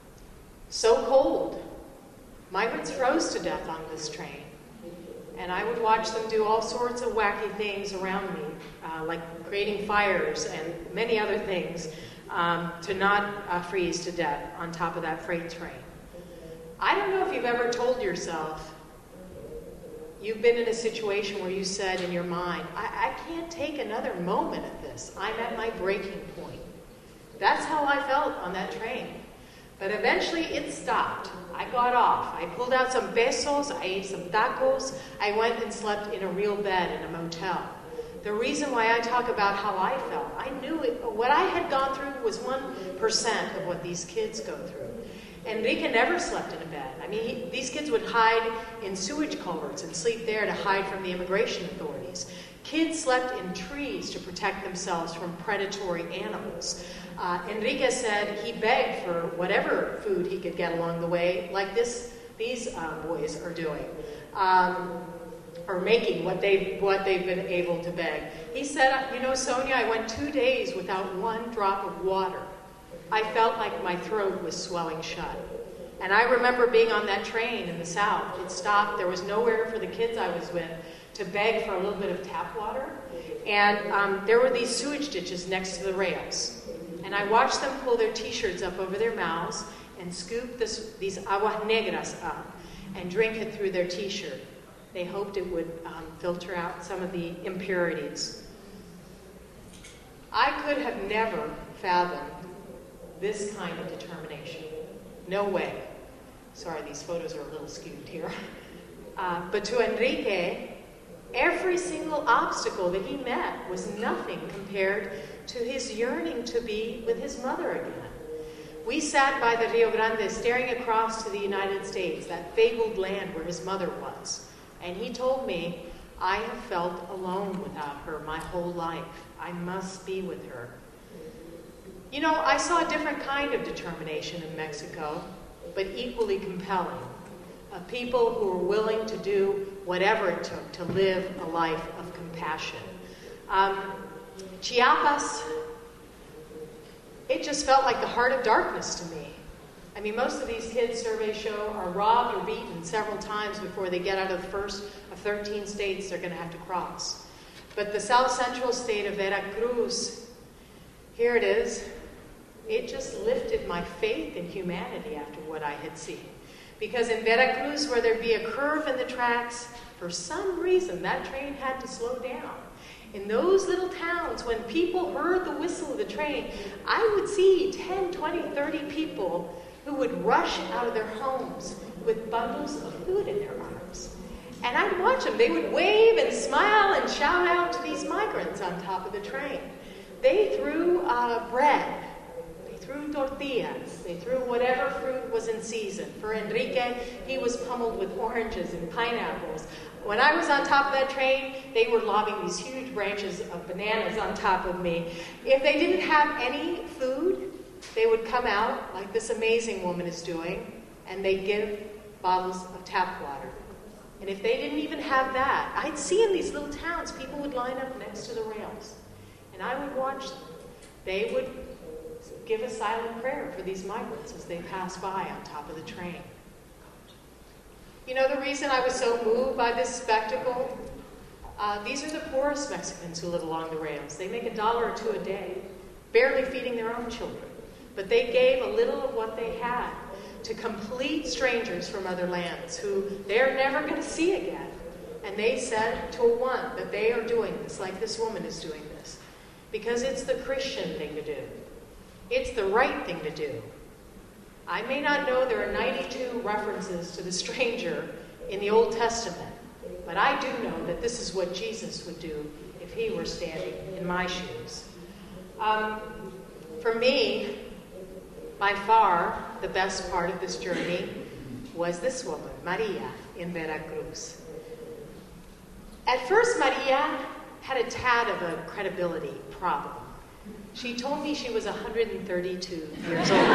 so cold. Migrants froze to death on this train. And I would watch them do all sorts of wacky things around me, uh, like creating fires and many other things, um, to not uh, freeze to death on top of that freight train. I don't know if you've ever told yourself, you've been in a situation where you said in your mind, I, I can't take another moment of this. I'm at my breaking point. That's how I felt on that train. But eventually it stopped. I got off. I pulled out some pesos. I ate some tacos. I went and slept in a real bed in a motel. The reason why I talk about how I felt, I knew it, what I had gone through was one percent of what these kids go through. Enrique never slept in a bed. I mean, he, these kids would hide in sewage culverts and sleep there to hide from the immigration authorities. Kids slept in trees to protect themselves from predatory animals. Uh, Enrique said he begged for whatever food he could get along the way, like this, these uh, boys are doing, um, or making what they've, what they've been able to beg. He said, you know, Sonia, I went two days without one drop of water. I felt like my throat was swelling shut. And I remember being on that train in the South. It stopped. There was nowhere for the kids I was with to beg for a little bit of tap water. And um, there were these sewage ditches next to the rails. And I watched them pull their T-shirts up over their mouths and scoop this, these aguas negras up and drink it through their T-shirt. They hoped it would um, filter out some of the impurities. I could have never fathomed this kind of determination. No way. Sorry, these photos are a little skewed here. Uh, but to Enrique, every single obstacle that he met was nothing compared to his yearning to be with his mother again. We sat by the Rio Grande staring across to the United States, that fabled land where his mother was. And he told me, I have felt alone without her my whole life. I must be with her. You know, I saw a different kind of determination in Mexico, but equally compelling, of people who were willing to do whatever it took to live a life of compassion. Um, Chiapas, it just felt like the heart of darkness to me. I mean, most of these kids, surveys show, are robbed or beaten several times before they get out of the first of thirteen states they're going to have to cross. But the south central state of Veracruz, here it is. It just lifted my faith in humanity after what I had seen. Because in Veracruz, where there'd be a curve in the tracks, for some reason that train had to slow down. In those little towns, when people heard the whistle of the train, I would see ten, twenty, thirty people who would rush out of their homes with bundles of food in their arms. And I'd watch them. They would wave and smile and shout out to these migrants on top of the train. They threw uh, bread. They threw tortillas. They threw whatever fruit was in season. For Enrique, he was pummeled with oranges and pineapples. When I was on top of that train, they were lobbing these huge branches of bananas on top of me. If they didn't have any food, they would come out, like this amazing woman is doing, and they'd give bottles of tap water. And if they didn't even have that, I'd see in these little towns, people would line up next to the rails. And I would watch them. They would give a silent prayer for these migrants as they passed by on top of the train. You know the reason I was so moved by this spectacle? Uh, these are the poorest Mexicans who live along the rails. They make a dollar or two a day, barely feeding their own children. But they gave a little of what they had to complete strangers from other lands who they're never going to see again. And they said to a one that they are doing this, like this woman is doing this, because it's the Christian thing to do. It's the right thing to do. I may not know there are ninety-two references to the stranger in the Old Testament, but I do know that this is what Jesus would do if he were standing in my shoes. Um, for me, by far, the best part of this journey was this woman, Maria, in Veracruz. At first, Maria had a tad of a credibility problem. She told me she was one hundred thirty-two years old.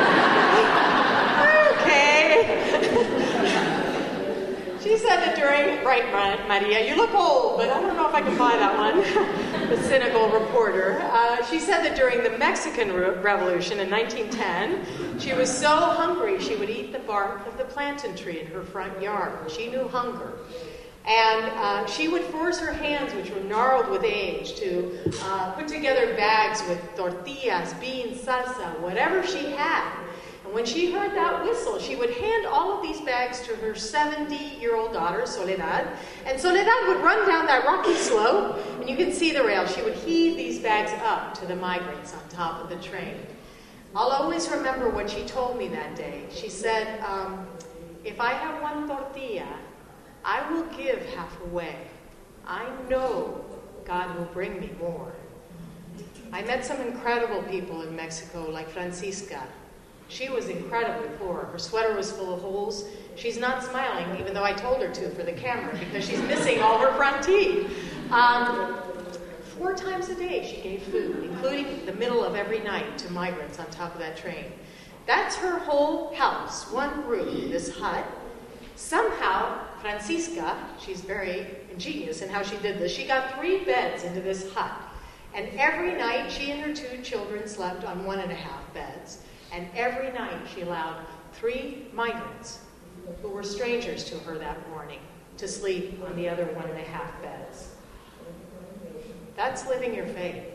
Okay. She said that during, right, Maria, you look old, but I don't know if I can buy that one. The cynical reporter. Uh, she said that during the Mexican Re- Revolution in nineteen ten, she was so hungry she would eat the bark of the plantain tree in her front yard. She knew hunger. And uh, she would force her hands, which were gnarled with age, to uh, put together bags with tortillas, beans, salsa, whatever she had. And when she heard that whistle, she would hand all of these bags to her seventy-year-old daughter, Soledad. And Soledad would run down that rocky slope, and you could see the rail. She would heave these bags up to the migrants on top of the train. I'll always remember what she told me that day. She said, um, if I have one tortilla, I will give half away. I know God will bring me more. I met some incredible people in Mexico, like Francisca. She was incredibly poor. Her sweater was full of holes. She's not smiling, even though I told her to for the camera, because she's missing all her front teeth. Um, four times a day she gave food, including the middle of every night, to migrants on top of that train. That's her whole house, one room, this hut. Somehow, Francisca, she's very ingenious in how she did this, she got three beds into this hut. And every night, she and her two children slept on one and a half beds. And every night, she allowed three migrants, who were strangers to her that morning, to sleep on the other one and a half beds. That's living your faith.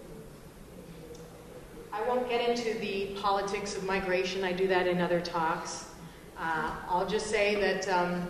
I won't get into the politics of migration. I do that in other talks. Uh, I'll just say that um,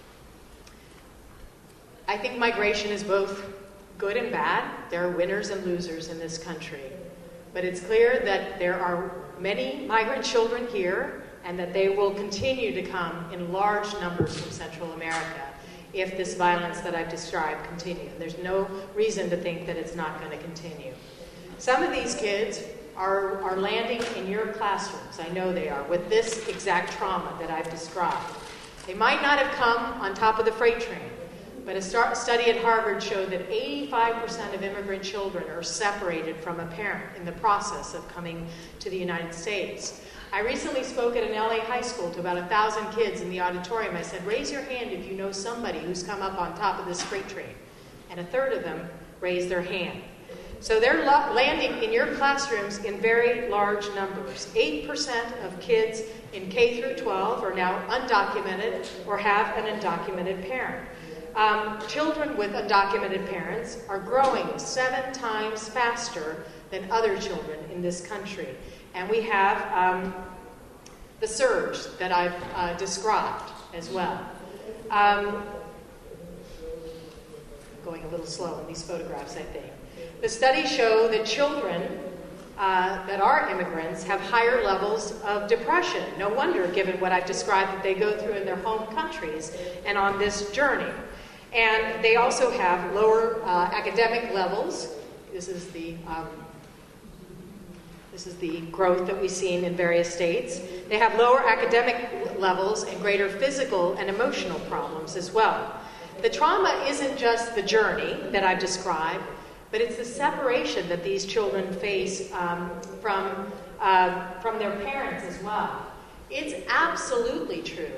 I think migration is both good and bad. There are winners and losers in this country. But it's clear that there are many migrant children here and that they will continue to come in large numbers from Central America if this violence that I've described continues. There's no reason to think that it's not going to continue. Some of these kids are, are landing in your classrooms, I know they are, with this exact trauma that I've described. They might not have come on top of the freight train, but a start, study at Harvard showed that eighty-five percent of immigrant children are separated from a parent in the process of coming to the United States. I recently spoke at an L A high school to about a thousand kids in the auditorium. I said, raise your hand if you know somebody who's come up on top of this freight train. And a third of them raised their hand. So they're lo- landing in your classrooms in very large numbers. eight percent of kids in K through twelve are now undocumented or have an undocumented parent. Um, children with undocumented parents are growing seven times faster than other children in this country. And we have um, the surge that I've uh, described as well. Um, going a little slow in these photographs, I think. The studies show that children uh, that are immigrants have higher levels of depression. No wonder, given what I've described, that they go through in their home countries and on this journey. And they also have lower uh, academic levels. This is the um, this is the growth that we've seen in various states. They have lower academic levels and greater physical and emotional problems as well. The trauma isn't just the journey that I've described, but it's the separation that these children face um, from, uh, from their parents as well. It's absolutely true.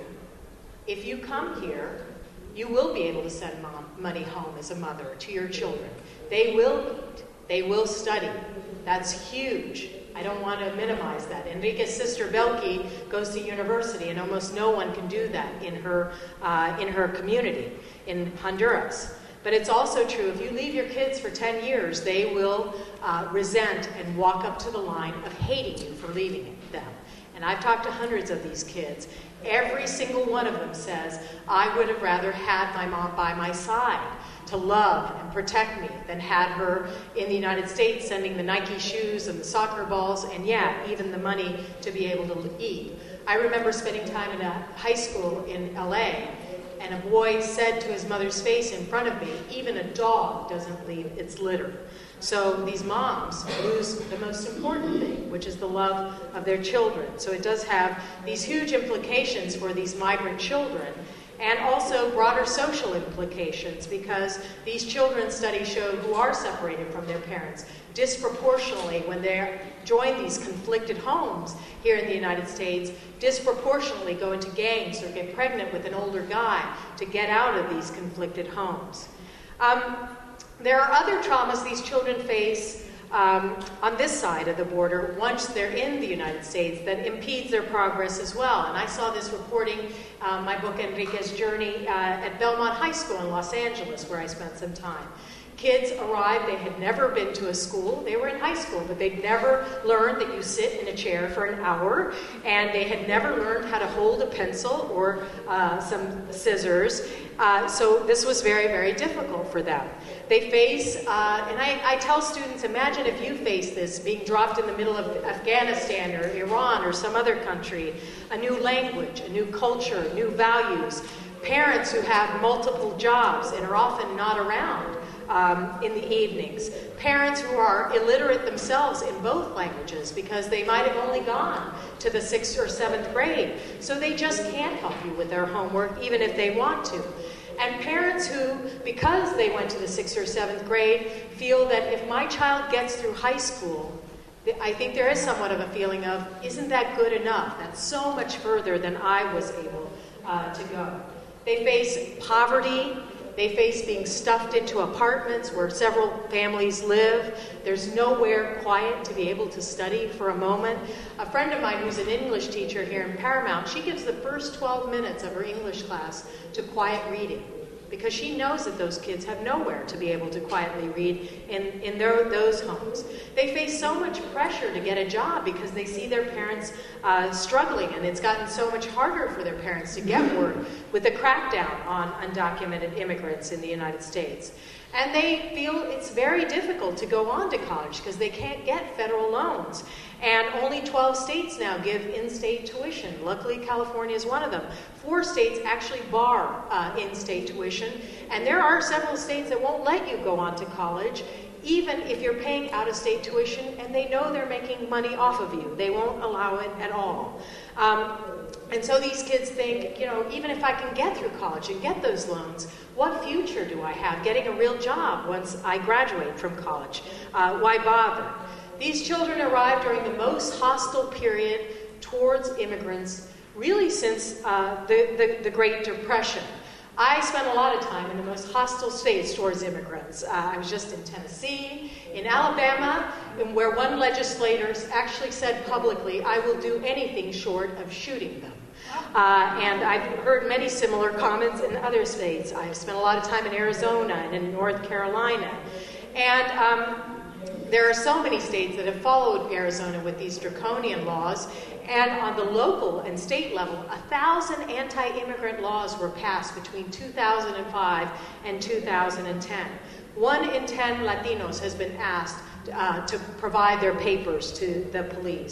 If you come here, you will be able to send mom money home as a mother to your children. They will eat. They will study. That's huge. I don't want to minimize that. Enrique's sister Belki goes to university, and almost no one can do that in her, uh, in her community in Honduras. But it's also true, if you leave your kids for ten years, they will uh, resent and walk up to the line of hating you for leaving them. And I've talked to hundreds of these kids. Every single one of them says, I would have rather had my mom by my side to love and protect me than had her in the United States sending the Nike shoes and the soccer balls and, yeah, even the money to be able to eat. I remember spending time in a high school in L A, and a boy said to his mother's face in front of me, even a dog doesn't leave its litter. So these moms lose the most important thing, which is the love of their children. So it does have these huge implications for these migrant children, and also broader social implications, because these children's studies show who are separated from their parents disproportionately when they join these conflicted homes here in the United States, disproportionately go into gangs or get pregnant with an older guy to get out of these conflicted homes. Um, there are other traumas these children face um, on this side of the border once they're in the United States that impedes their progress as well. And I saw this reporting, uh, my book Enrique's Journey, uh, at Belmont High School in Los Angeles, where I spent some time. Kids arrived, they had never been to a school. They were in high school, but they'd never learned that you sit in a chair for an hour, and they had never learned how to hold a pencil or uh, some scissors. Uh, so this was very, very difficult for them. They face, uh, and I, I tell students, imagine if you face this, being dropped in the middle of Afghanistan or Iran or some other country, a new language, a new culture, new values, parents who have multiple jobs and are often not around um, in the evenings, parents who are illiterate themselves in both languages because they might have only gone to the sixth or seventh grade, so they just can't help you with their homework even if they want to. And parents who, because they went to the sixth or seventh grade, feel that if my child gets through high school, I think there is somewhat of a feeling of, isn't that good enough? That's so much further than I was able uh, to go. They face poverty. They face being stuffed into apartments where several families live. There's nowhere quiet to be able to study for a moment. A friend of mine who's an English teacher here in Paramount, she gives the first twelve minutes of her English class to quiet reading, because she knows that those kids have nowhere to be able to quietly read in, in their, those homes. They face so much pressure to get a job because they see their parents uh, struggling, and it's gotten so much harder for their parents to get work with the crackdown on undocumented immigrants in the United States. And they feel it's very difficult to go on to college because they can't get federal loans. And only twelve states now give in-state tuition. Luckily, California is one of them. Four states actually bar uh, in-state tuition. And there are several states that won't let you go on to college, even if you're paying out-of-state tuition and they know they're making money off of you. They won't allow it at all. Um, and so these kids think, you know, even if I can get through college and get those loans, what future do I have getting a real job once I graduate from college? Uh, why bother? These children arrived during the most hostile period towards immigrants, really since uh, the, the, the Great Depression. I spent a lot of time in the most hostile states towards immigrants. Uh, I was just in Tennessee, in Alabama, and where one legislator actually said publicly, I will do anything short of shooting them. Uh, and I've heard many similar comments in other states. I've spent a lot of time in Arizona and in North Carolina. And um, there are so many states that have followed Arizona with these draconian laws. And on the local and state level, a thousand anti-immigrant laws were passed between two thousand five and two thousand ten. One in ten Latinos has been asked uh, to provide their papers to the police.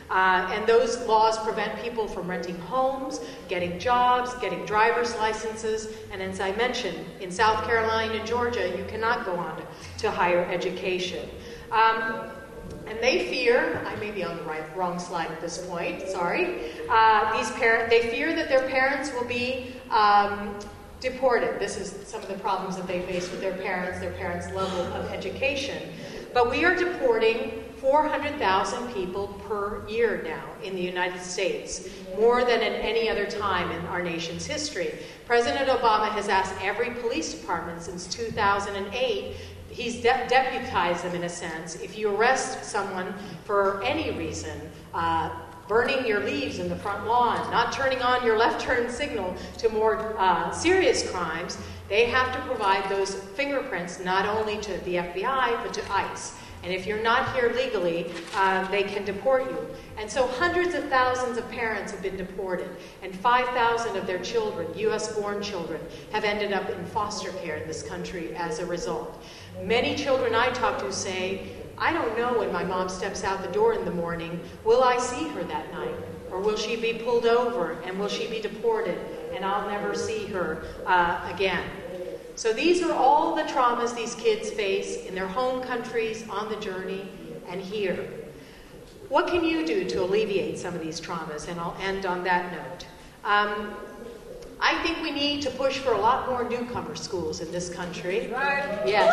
Uh, and those laws prevent people from renting homes, getting jobs, getting driver's licenses, and as I mentioned, in South Carolina and Georgia, you cannot go on to, to higher education. Um, and they fear, I may be on the right, wrong slide at this point, sorry, uh, these parent, they fear that their parents will be um, deported. This is some of the problems that they face with their parents, their parents' level of education. But we are deporting four hundred thousand people per year now in the United States, more than at any other time in our nation's history. President Obama has asked every police department since two thousand eight, he's de- deputized them in a sense. If you arrest someone for any reason, uh, burning your leaves in the front lawn, not turning on your left turn signal to more uh, serious crimes, they have to provide those fingerprints not only to the F B I, but to ICE. And if you're not here legally, uh, they can deport you. And so hundreds of thousands of parents have been deported, and five thousand of their children, U S born children, have ended up in foster care in this country as a result. Many children I talk to say, I don't know when my mom steps out the door in the morning, will I see her that night? Or will she be pulled over and will she be deported and I'll never see her uh, again? So these are all the traumas these kids face in their home countries, on the journey, and here. What can you do to alleviate some of these traumas? And I'll end on that note. Um, I think we need to push for a lot more newcomer schools in this country. Right. Yes.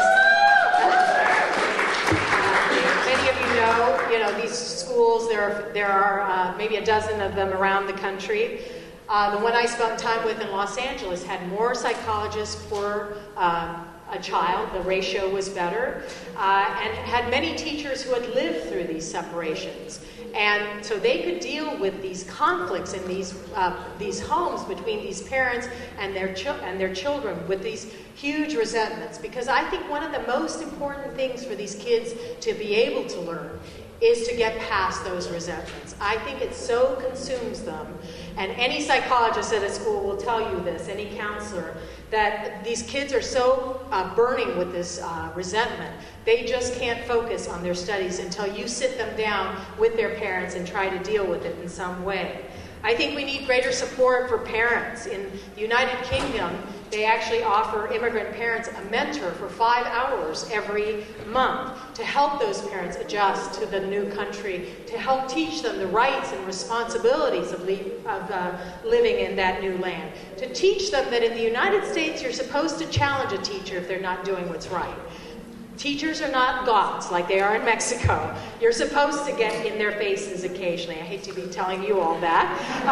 Uh, many of you know, you know, these schools, there are, there are uh, maybe a dozen of them around the country. Uh, the one I spent time with in Los Angeles had more psychologists for uh, a child. The ratio was better. Uh, and had many teachers who had lived through these separations. And so they could deal with these conflicts in these uh, these homes between these parents and their chi- and their children with these huge resentments. Because I think one of the most important things for these kids to be able to learn is to get past those resentments. I think it so consumes them. And any psychologist at a school will tell you this, any counselor, that these kids are so uh, burning with this uh, resentment, they just can't focus on their studies until you sit them down with their parents and try to deal with it in some way. I think we need greater support for parents. In the United Kingdom, they actually offer immigrant parents a mentor for five hours every month to help those parents adjust to the new country, to help teach them the rights and responsibilities of, le- of uh, living in that new land, to teach them that in the United States you're supposed to challenge a teacher if they're not doing what's right. Teachers are not gods like they are in Mexico. You're supposed to get in their faces occasionally. I hate to be telling you all that.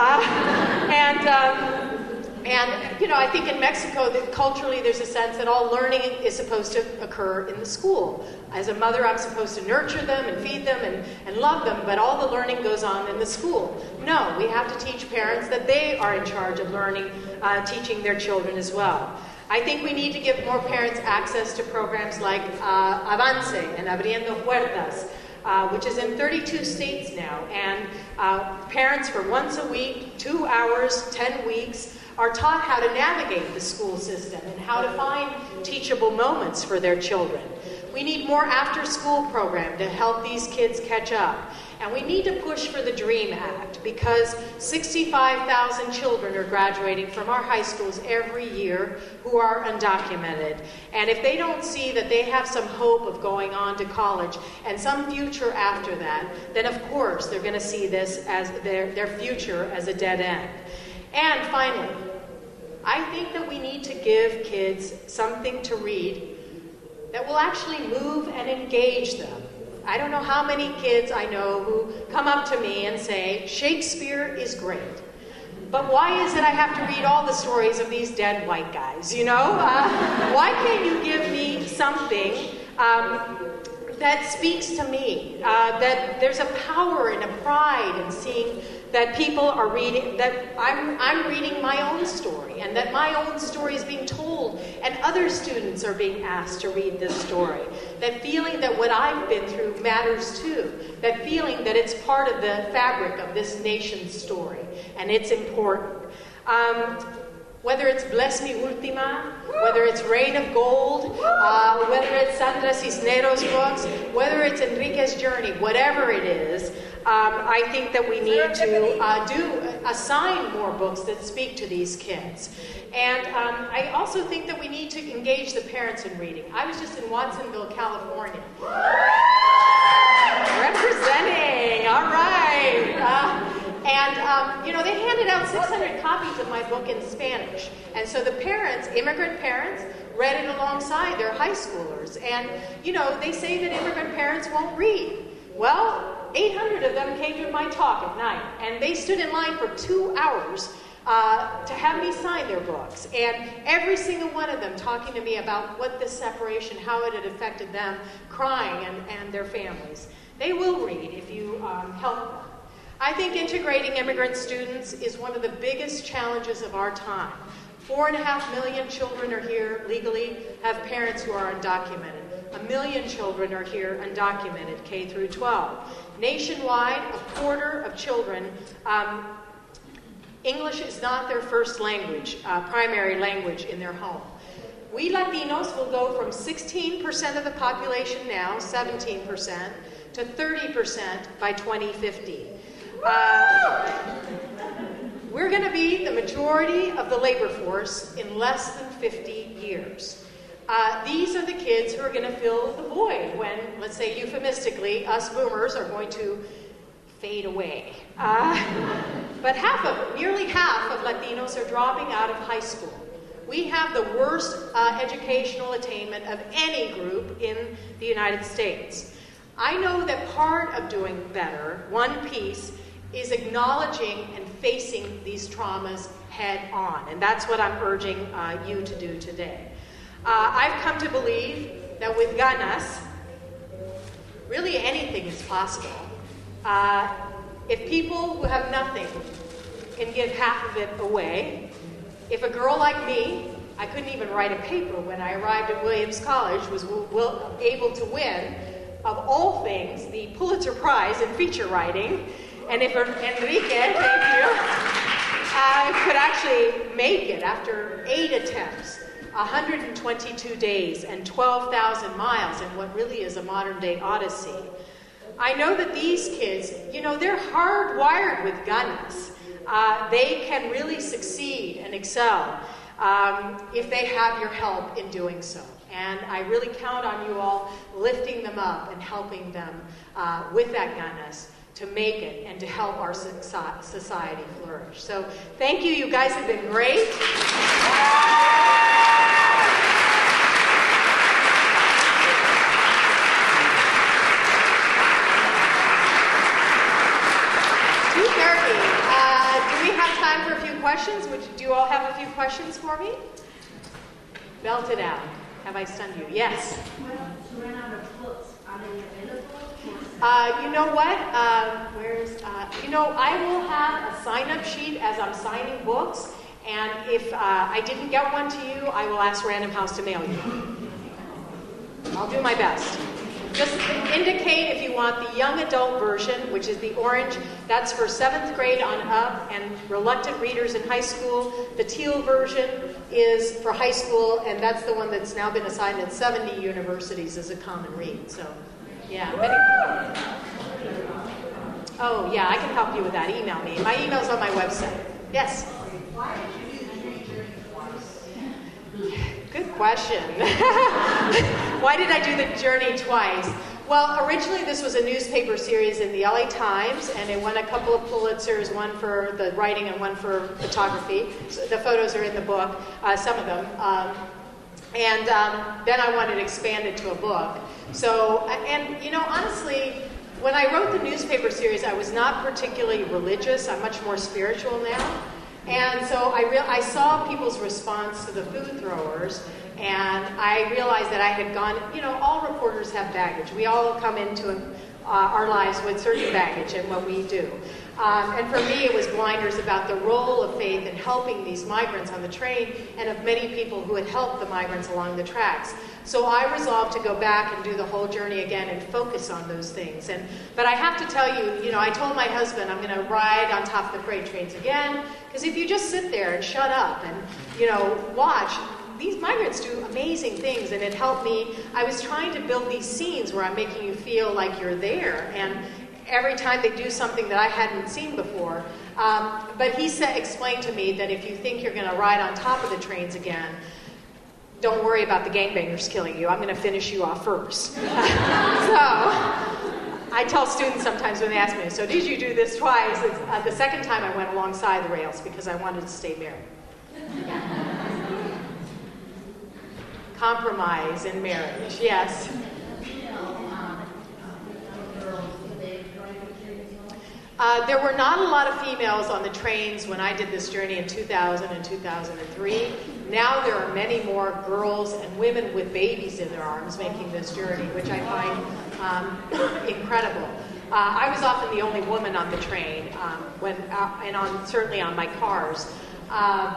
Uh, and, um, and, you know, I think in Mexico, that culturally there's a sense that all learning is supposed to occur in the school. As a mother, I'm supposed to nurture them and feed them and, and love them, but all the learning goes on in the school. No, we have to teach parents that they are in charge of learning, uh, teaching their children as well. I think we need to give more parents access to programs like uh, Avance and Abriendo Puertas, uh, which is in thirty-two states now. And uh, parents for once a week, two hours, ten weeks, are taught how to navigate the school system and how to find teachable moments for their children. We need more after-school program to help these kids catch up. And we need to push for the DREAM Act because sixty-five thousand children are graduating from our high schools every year who are undocumented. And if they don't see that they have some hope of going on to college and some future after that, then of course they're going to see this as their, their future as a dead end. And finally, I think that we need to give kids something to read that will actually move and engage them. I don't know how many kids I know who come up to me and say, Shakespeare is great, but why is it I have to read all the stories of these dead white guys, you know? Uh, why can't you give me something um, that speaks to me, uh, that there's a power and a pride in seeing that people are reading, that I'm, I'm reading my own story, and that my own story is being told, and other students are being asked to read this story. That feeling that what I've been through matters too. That feeling that it's part of the fabric of this nation's story, and it's important. Um, whether it's Bless Me Ultima, whether it's Rain of Gold, uh, whether it's Sandra Cisneros' books, whether it's Enrique's Journey, whatever it is, um, I think that we need to uh, do assign more books that speak to these kids. And um, I also think that we need to engage the parents in reading. I was just in Watsonville, California. Representing, all right. Uh, and, um, you know, they handed out six hundred copies of my book in Spanish. And so the parents, immigrant parents, read it alongside their high schoolers. And, you know, they say that immigrant parents won't read. Well, eight hundred of them came to my talk at night. And they stood in line for two hours uh, to have me sign their books. And every single one of them talking to me about what this separation, how it had affected them, crying, and, and their families. They will read if you um, help them. I think integrating immigrant students is one of the biggest challenges of our time. Four and a half million children are here legally, have parents who are undocumented. A million children are here undocumented, K through twelve. Nationwide, a quarter of children, um, English is not their first language, uh, primary language in their home. We Latinos will go from sixteen percent of the population now, seventeen percent, to thirty percent by twenty fifty. Uh, we're going to be the majority of the labor force in less than fifty years. Uh, these are the kids who are going to fill the void when, let's say euphemistically, us boomers are going to fade away. Uh, but half of, nearly half of Latinos are dropping out of high school. We have the worst uh, educational attainment of any group in the United States. I know that part of doing better, one piece, is acknowledging and facing these traumas head on. And that's what I'm urging uh, you to do today. Uh, I've come to believe that with ganas, really anything is possible. Uh, if people who have nothing can give half of it away, if a girl like me, I couldn't even write a paper when I arrived at Williams College, was w- w- able to win, of all things, the Pulitzer Prize in feature writing. And if Enrique, thank you, uh, could actually make it after eight attempts, one hundred twenty-two days, and twelve thousand miles in what really is a modern-day odyssey, I know that these kids, you know, they're hardwired with ganas. Uh, they can really succeed and excel um, if they have your help in doing so. And I really count on you all lifting them up and helping them uh, with that ganas to make it and to help our society flourish. So thank you. You guys have been great. two thirty. Uh, do we have time for a few questions? Would you, do you all have a few questions for me? Belt it out. Have I stunned you? Yes. Uh, you know what? Uh, where's, uh, you know, I will have a sign-up sheet as I'm signing books, and if uh, I didn't get one to you, I will ask Random House to mail you. I'll do my best. Just indicate if you want the young adult version, which is the orange. That's for seventh grade on up and reluctant readers in high school. The teal version is for high school, and that's the one that's now been assigned at seventy universities as a common read. So, yeah. Many... Oh, yeah, I can help you with that. Email me. My email's on my website. Yes? Why did you do the Journey twice? Good question. Why did I do the Journey twice? Well, originally this was a newspaper series in the L A Times, and it won a couple of Pulitzers, one for the writing and one for photography. So the photos are in the book, uh, some of them. Um, and um, then I wanted to expand it to a book. So, and you know, honestly, when I wrote the newspaper series, I was not particularly religious. I'm much more spiritual now. And so I, re- I saw people's response to the food throwers, and I realized that I had gone, you know, all reporters have baggage. We all come into uh, our lives with certain baggage in what we do. Um, and for me, it was blinders about the role of faith in helping these migrants on the train and of many people who had helped the migrants along the tracks. So I resolved to go back and do the whole journey again and focus on those things. And but I have to tell you, you know, I told my husband I'm going to ride on top of the freight trains again, because if you just sit there and shut up and, you know, watch, these migrants do amazing things, and it helped me. I was trying to build these scenes where I'm making you feel like you're there, and every time they do something that I hadn't seen before. Um, but he said, explained to me that if you think you're going to ride on top of the trains again, don't worry about the gangbangers killing you. I'm going to finish you off first. So I tell students sometimes when they ask me, so did you do this twice? It's, uh, the second time I went alongside the rails because I wanted to stay married. Yeah. Compromise in marriage, yes. Uh, there were not a lot of females on the trains when I did this journey in two thousand and two thousand three. Now there are many more girls and women with babies in their arms making this journey, which I find um, incredible. Uh, I was often the only woman on the train, um, when uh, and on certainly on my cars, uh,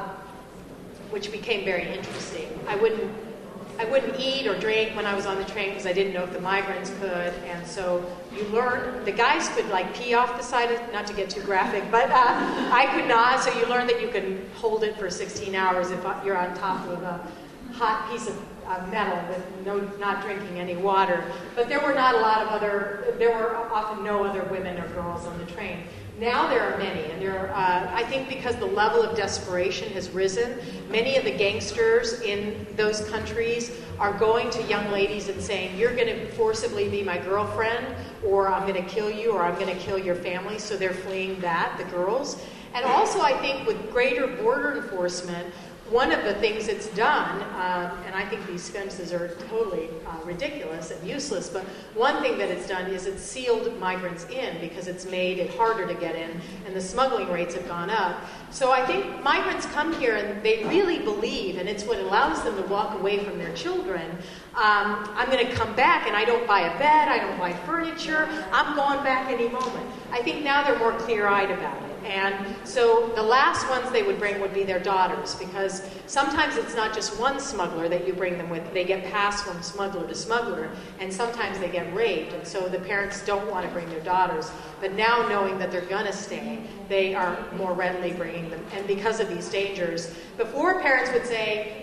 which became very interesting. I wouldn't I wouldn't eat or drink when I was on the train because I didn't know if the migrants could, and so you learn, the guys could like pee off the side, of, not to get too graphic, but uh, I could not, so you learn that you can hold it for sixteen hours if you're on top of a hot piece of uh, metal with no, not drinking any water. But there were not a lot of other, there were often no other women or girls on the train. Now there are many, and there are, uh, I think because the level of desperation has risen, many of the gangsters in those countries are going to young ladies and saying, you're going to forcibly be my girlfriend, or I'm going to kill you, or I'm going to kill your family, so they're fleeing that, the girls. And also I think with greater border enforcement, one of the things it's done, um, and I think these fences are totally uh, ridiculous and useless, but one thing that it's done is it's sealed migrants in because it's made it harder to get in, and the smuggling rates have gone up. So I think migrants come here and they really believe, and it's what allows them to walk away from their children. Um, I'm going to come back, and I don't buy a bed, I don't buy furniture, I'm going back any moment. I think now they're more clear-eyed about it. And so the last ones they would bring would be their daughters, because sometimes it's not just one smuggler that you bring them with. They get passed from smuggler to smuggler, and sometimes they get raped. And so the parents don't want to bring their daughters. But now knowing that they're going to stay, they are more readily bringing them. And because of these dangers, before parents would say,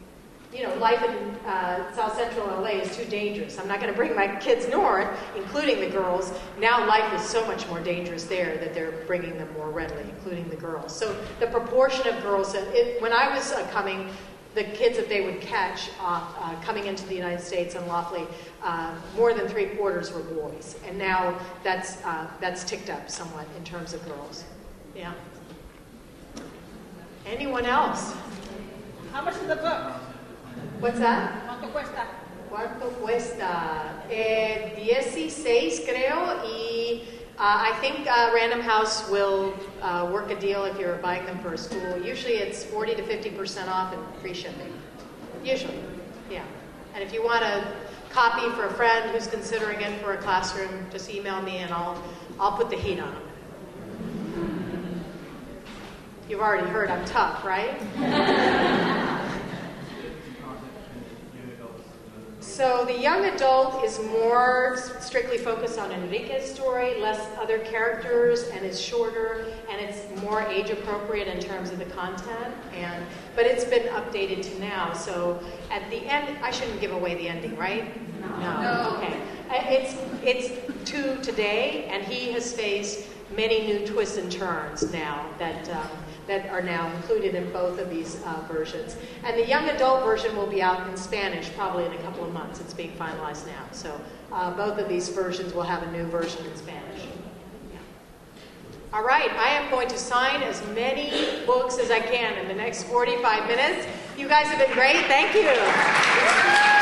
you know, life in uh, South Central L A is too dangerous. I'm not going to bring my kids north, including the girls. Now life is so much more dangerous there that they're bringing them more readily, including the girls. So the proportion of girls, that it, when I was uh, coming, the kids that they would catch off, uh, coming into the United States unlawfully, uh, more than three quarters were boys. And now that's, uh, that's ticked up somewhat in terms of girls. Yeah. Anyone else? How much is the book? What's that? ¿Cuánto cuesta? ¿Cuánto cuesta? Eh, dieciséis creo, y uh, I think uh, Random House will uh, work a deal if you're buying them for a school. Usually it's forty to fifty percent off and free shipping. Usually, yeah. And if you want a copy for a friend who's considering it for a classroom, just email me and I'll, I'll put the heat on them. You've already heard I'm tough, right? So the young adult is more strictly focused on Enrique's story, less other characters, and is shorter, and it's more age appropriate in terms of the content. And but it's been updated to now. So at the end, I shouldn't give away the ending, right? No. no. Okay. It's it's to today, and he has faced many new twists and turns now that. Um, that are now included in both of these uh, versions. And the young adult version will be out in Spanish probably in a couple of months. It's being finalized now. So uh, both of these versions will have a new version in Spanish. Yeah. All right, I am going to sign as many books as I can in the next forty-five minutes. You guys have been great. Thank you.